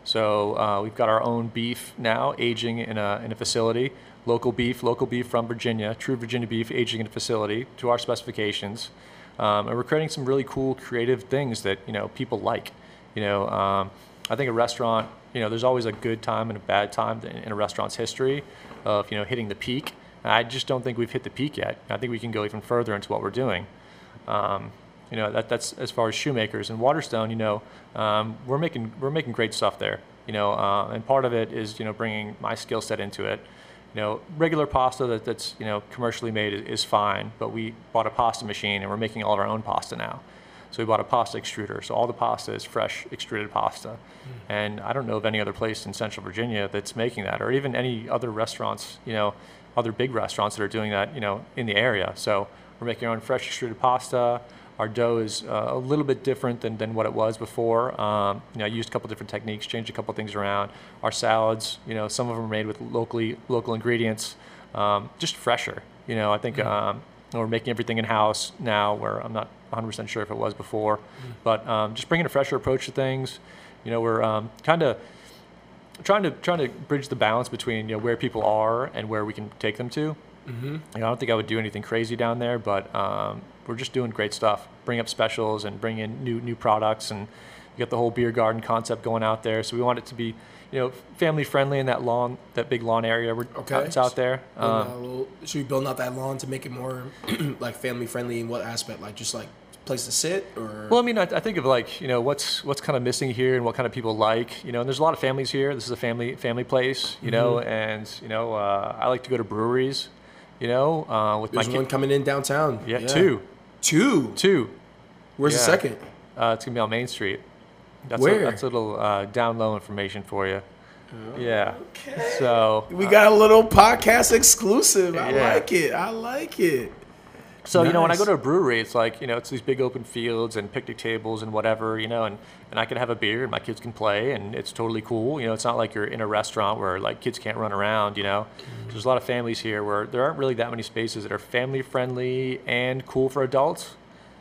So uh, we've got our own beef now aging in a, in a facility, local beef, local beef from Virginia, true Virginia beef aging in a facility to our specifications. Um, and we're creating some really cool creative things that, you know, people like. You know, um, I think a restaurant, you know, there's always a good time and a bad time in, in a restaurant's history of, you know, hitting the peak. And I just don't think we've hit the peak yet. I think we can go even further into what we're doing. Um, you know, that, that's as far as Shoemakers. And Waterstone, you know, um, we're making we're making great stuff there. You know, uh, and part of it is, you know, bringing my skill set into it. You know, regular pasta that, that's, you know, commercially made is, is fine, but we bought a pasta machine and we're making all of our own pasta now. So we bought a pasta extruder. So all the pasta is fresh extruded pasta. Mm. And I don't know of any other place in Central Virginia that's making that, or even any other restaurants, you know, other big restaurants that are doing that, you know, in the area. So we're making our own fresh extruded pasta. Our dough is uh, a little bit different than, than what it was before. Um, you know, I used a couple different techniques, changed a couple things around. Our salads, you know, some of them are made with locally local ingredients, um, just fresher. You know, I think mm. um, we're making everything in-house now, where I'm not one hundred percent sure if it was before. Mm. But um, just bringing a fresher approach to things. You know, we're um, kind of trying to trying to bridge the balance between, you know, where people are and where we can take them to. Mm-hmm. You know, I don't think I would do anything crazy down there, but um, we're just doing great stuff. Bring up specials and bring in new new products, and we got the whole beer garden concept going out there. So we want it to be, you know, family friendly in that lawn, that big lawn area. We're okay. It's out there. Um, little, should we build out that lawn to make it more like family friendly in what aspect? Like just like place to sit, or? Well, I mean, I, I think of like, you know, what's what's kind of missing here and what kind of people like. You know, and there's a lot of families here. This is a family family place. You mm-hmm. know, and you know, uh, I like to go to breweries. You know, uh, with there's my one kid. coming in downtown. Yeah, yeah. two. Two? Two. Where's yeah. the second? Uh, it's going to be on Main Street. That's Where? A, that's a little uh, down low information for you. Oh, yeah. Okay. So we got a little podcast exclusive. I yeah. like it. I like it. So, nice. you know, when I go to a brewery, it's like, you know, it's these big open fields and picnic tables and whatever, you know, and, and I can have a beer and my kids can play and it's totally cool. You know, it's not like you're in a restaurant where, like, kids can't run around, you know. Mm-hmm. There's a lot of families here where there aren't really that many spaces that are family friendly and cool for adults.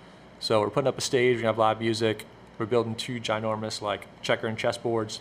So we're putting up a stage, we have live music. We're building two ginormous, like, checker and chess boards.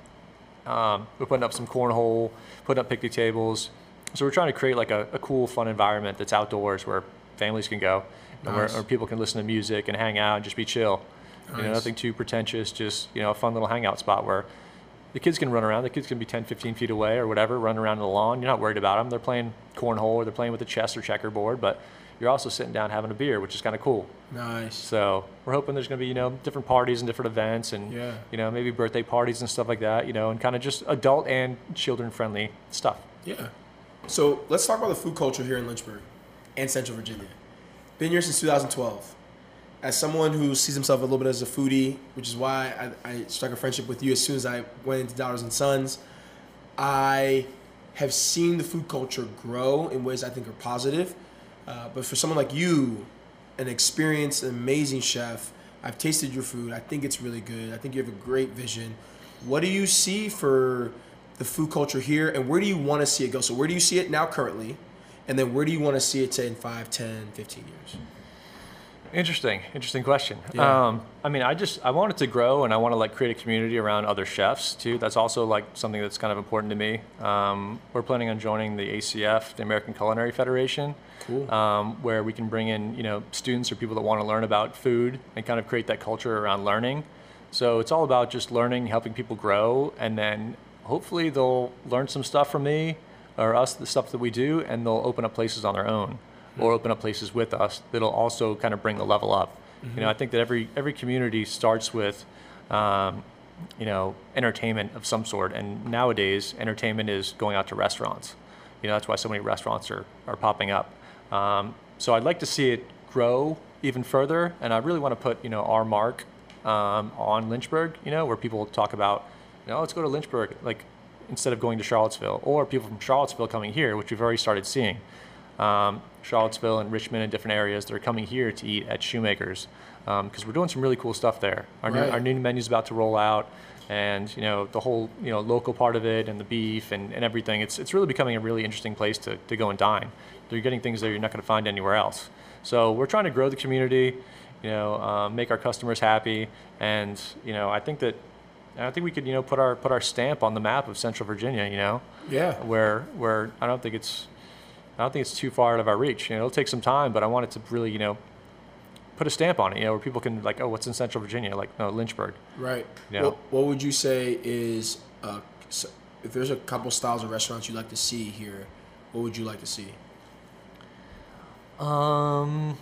Um, we're putting up some cornhole, putting up picnic tables. So we're trying to create, like, a, a cool, fun environment that's outdoors where families can go, and nice. where, where people can listen to music and hang out and just be chill. Nice. You know, nothing too pretentious, just, you know, a fun little hangout spot where the kids can run around. The kids can be ten, fifteen feet away or whatever, run around the lawn. You're not worried about them. They're playing cornhole or they're playing with a chess or checkerboard, but you're also sitting down having a beer, which is kind of cool. Nice. So we're hoping there's going to be, you know, different parties and different events and, yeah. you know, maybe birthday parties and stuff like that, you know, and kind of just adult and children-friendly stuff. Yeah. So let's talk about the food culture here in Lynchburg and Central Virginia. Been here since two thousand twelve. As someone who sees himself a little bit as a foodie, which is why I, I struck a friendship with you as soon as I went into Dollars and Sons, I have seen the food culture grow in ways I think are positive. Uh, but for someone like you, an experienced, amazing chef, I've tasted your food. I think it's really good. I think you have a great vision. What do you see for the food culture here, and where do you want to see it go? So where do you see it now currently? And then where do you want to see it to in five, ten, fifteen years? Interesting, interesting question. Yeah. Um, I mean, I just, I want it to grow and I want to like create a community around other chefs too. That's also like something that's kind of important to me. Um, we're planning on joining the A C F, the American Culinary Federation. Cool. Um, where we can bring in, you know, students or people that want to learn about food and kind of create that culture around learning. So it's all about just learning, helping people grow, and then hopefully they'll learn some stuff from me or us, the stuff that we do, and they'll open up places on their own. Or open up places with us that'll also kind of bring the level up. Mm-hmm. You know, I think that every every community starts with, um, you know, entertainment of some sort. And nowadays, entertainment is going out to restaurants. You know, that's why so many restaurants are, are popping up. Um, so I'd like to see it grow even further. And I really want to put, you know, our mark um, on Lynchburg, you know, where people talk about, you know, let's go to Lynchburg, like instead of going to Charlottesville. Or people from Charlottesville coming here, which we've already started seeing. Um, Charlottesville and Richmond and different areas that are coming here to eat at Shoemakers, because um, we're doing some really cool stuff there. Our, right. new, our new menu is about to roll out, and you know the whole you know local part of it and the beef and, and everything. It's it's really becoming a really interesting place to, to go and dine. You're getting things that you're not going to find anywhere else. So we're trying to grow the community, you know, um, make our customers happy, and you know I think that And I think we could, you know, put our put our stamp on the map of Central Virginia, you know, Yeah. where where I don't think it's I don't think it's too far out of our reach. You know, it'll take some time, but I want it to really, you know, put a stamp on it, you know, where people can like, oh, what's in Central Virginia? Like, no, Lynchburg. Right. Yeah. What, what would you say is, uh, so if there's a couple styles of restaurants you'd like to see here, what would you like to see? Um,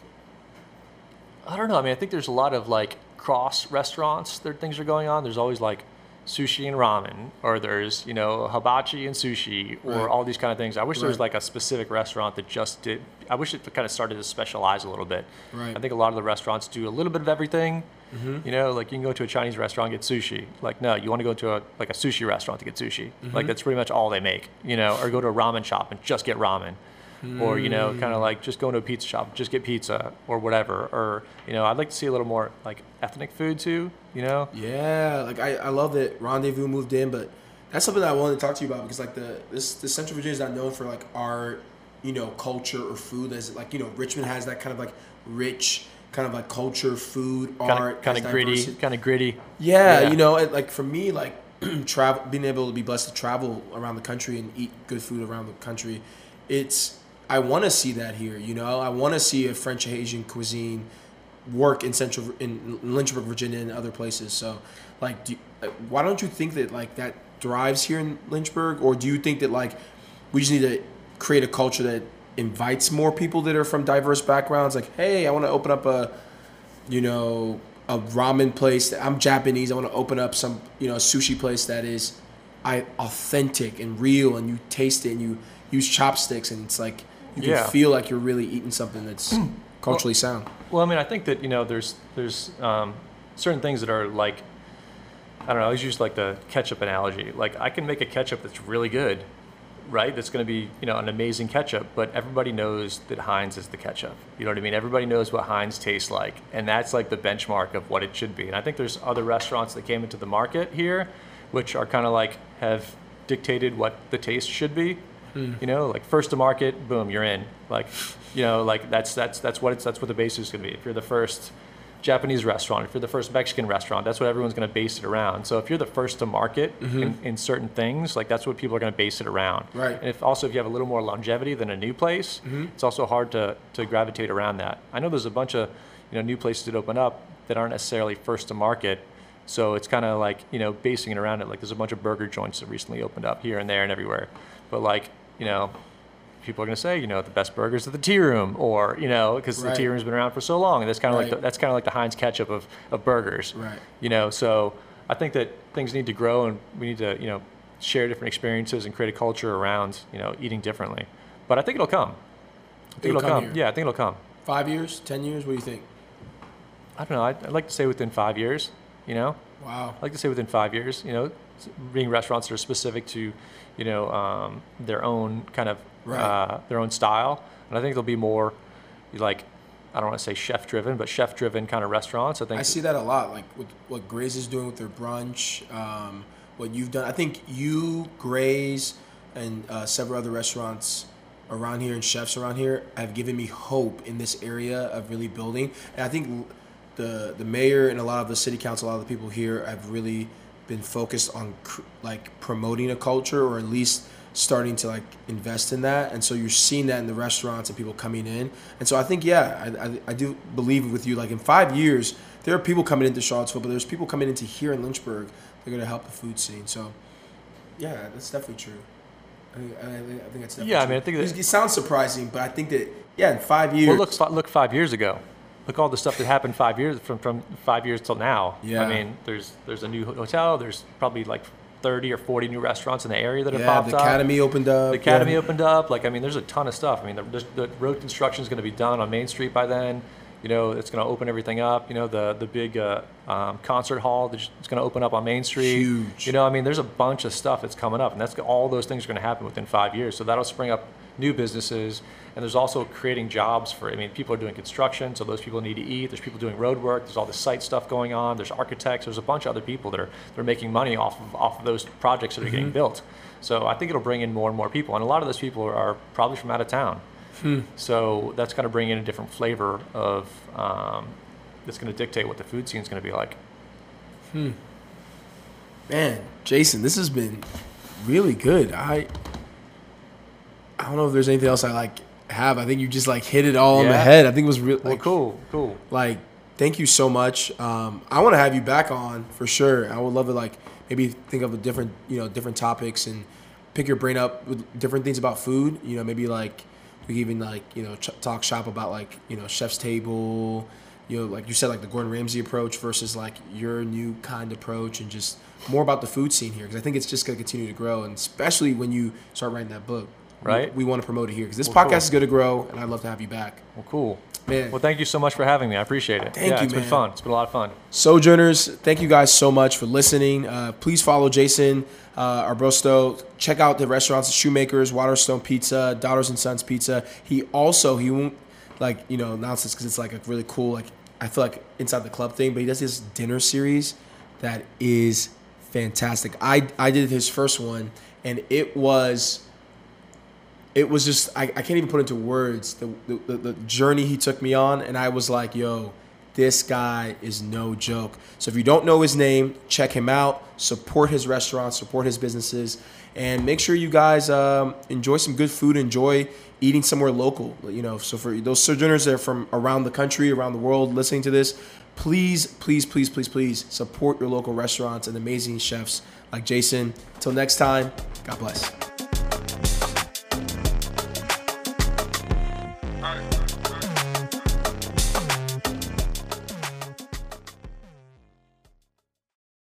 I don't know. I mean, I think there's a lot of like cross restaurants that things are going on. There's always like sushi and ramen, or there's, you know, hibachi and sushi, or Right. all these kind of things. I wish there was Right. like a specific restaurant that just did. I wish it kind of started to specialize a little bit. Right. I think a lot of the restaurants do a little bit of everything. Mm-hmm. You know, like you can go to a Chinese restaurant and get sushi. Like, no, you want to go to a like a sushi restaurant to get sushi. Mm-hmm. Like that's pretty much all they make. You know, or go to a ramen shop and just get ramen. Or, you know, kind of like just going to a pizza shop, just get pizza or whatever. Or, you know, I'd like to see a little more like ethnic food too, you know? Yeah, like I, I love that Rendezvous moved in, but that's something that I wanted to talk to you about because like the this the Central Virginia is not known for like art, you know, culture or food. As like, you know, Richmond has that kind of like rich kind of like culture, food, Kind art, of kind has of gritty, diversity. kind of gritty. Yeah, Yeah. you know, it, like for me, like travel, being able to be blessed to travel around the country and eat good food around the country, it's I want to see that here. You know, I want to see a French Asian cuisine work in Central in Lynchburg, Virginia, and other places. So, like, do you, like, why don't you think that like that thrives here in Lynchburg, or do you think that like we just need to create a culture that invites more people that are from diverse backgrounds? Like, hey, I want to open up a, you know, a ramen place. I'm Japanese. I want to open up some, you know, sushi place that is, I authentic and real, and you taste it and you use chopsticks, and it's like you can Yeah. feel like you're really eating something that's culturally sound. Well, I mean, I think that, you know, there's there's um, certain things that are like, I don't know, I always use like the ketchup analogy. Like I can make a ketchup that's really good, right? That's going to be, you know, an amazing ketchup, but everybody knows that Heinz is the ketchup. You know what I mean? Everybody knows what Heinz tastes like, and that's like the benchmark of what it should be. And I think there's other restaurants that came into the market here, which are kind of like have dictated what the taste should be. You know, like first to market, boom, you're in. Like, you know, like that's that's that's what it's that's what the base is going to be. If you're the first Japanese restaurant, if you're the first Mexican restaurant, that's what everyone's going to base it around. So if you're the first to market in, in certain things, like that's what people are going to base it around. Right. And if also if you have a little more longevity than a new place, it's also hard to to gravitate around that. I know there's a bunch of, you know, new places that open up that aren't necessarily first to market. So it's kind of like, you know, basing it around it. Like there's a bunch of burger joints that recently opened up here and there and everywhere. But like, you know, people are going to say, you know, the best burgers at the Tea Room, or, you know, because Right. the Tea Room's been around for so long, and that's kind of Right. like the, that's kind of like the Heinz ketchup of, of burgers. Right. You know, so I think that things need to grow, and we need to, you know, share different experiences and create a culture around, you know, eating differently. But I think it'll come. I think It'll it'll come come. here. Yeah, I think it'll come. Five years, ten years, what do you think? I don't know. I'd, I'd like to say within five years. You know. Wow. I'd like to say within five years, you know, being restaurants that are specific to, you know, um, their own kind of, Right. uh, their own style. And I think there'll be more like, I don't want to say chef driven, but chef driven kind of restaurants. I think I see that a lot, like with what Graze is doing with their brunch, um, what you've done. I think you, Graze, and uh, several other restaurants around here and chefs around here have given me hope in this area of really building. And I think the the mayor and a lot of the city council, a lot of the people here have really been focused on cr- like promoting a culture, or at least starting to like invest in that. And so you're seeing that in the restaurants and people coming in. And so I think, yeah, I, I, I do believe with you, like in five years, there are people coming into Charlottesville, but there's people coming into here in Lynchburg. They're going to help the food scene. So yeah, that's definitely true. I think, I think, I think that's definitely Yeah, I true. mean, I think that- it, it sounds surprising, but I think that, yeah, in five years. well, look, fi- look five years ago. Look all the stuff that happened five years from, from five years till now. Yeah. I mean, there's there's a new hotel. There's probably like thirty or forty new restaurants in the area that have yeah, popped the up. Academy opened up. The Academy yeah. opened up. Like, I mean, there's a ton of stuff. I mean, the, the, the road construction is going to be done on Main Street by then. You know, it's going to open everything up. You know, the the big uh, um, concert hall that's going to open up on Main Street. Huge. You know, I mean, there's a bunch of stuff that's coming up, and that's all those things are going to happen within five years. So that'll spring up new businesses, and there's also creating jobs for. I mean, people are doing construction, so those people need to eat. There's people doing road work. There's all the site stuff going on. There's architects. There's a bunch of other people that are that are making money off of off of those projects that are getting built. So I think it'll bring in more and more people, and a lot of those people are probably from out of town. So that's going to bring in a different flavor of um, that's going to dictate what the food scene is going to be like. Man, Jason, this has been really good. I I don't know if there's anything else I like have. I think you just like hit it all on the Yeah. head. I think it was really Well, like, cool, cool. like thank you so much. Um, I want to have you back on for sure. I would love to like maybe think of a different you know different topics and pick your brain up with different things about food. You know, maybe like we could even like you know ch- talk shop about like you know Chef's Table. You know, like you said, like the Gordon Ramsay approach versus like your new kind approach, and just more about the food scene here because I think it's just going to continue to grow, and especially when you start writing that book. Right. We, we want to promote it here because this Well, podcast cool. is going to grow, and I'd love to have you back. Well, cool. Man. Well, thank you so much for having me. I appreciate it. Thank yeah, you, it's man. been fun. It's been a lot of fun. Sojourners, thank you guys so much for listening. Uh, please follow Jason uh, Arbrosto. Check out the restaurants, Shoemakers, Waterstone Pizza, Daughters and Sons Pizza. He also, he won't, like, you know, announce this because it's like a really cool, like, I feel like inside the club thing, but he does this dinner series that is fantastic. I, I did his first one, and it was... It was just, I, I can't even put into words the, the the journey he took me on. And I was like, yo, this guy is no joke. So if you don't know his name, check him out. Support his restaurants, support his businesses. And make sure you guys um, enjoy some good food. Enjoy eating somewhere local. You know, so for those sojourners that are from around the country, around the world listening to this, please, please, please, please, please support your local restaurants and amazing chefs like Jason. Until next time, God bless.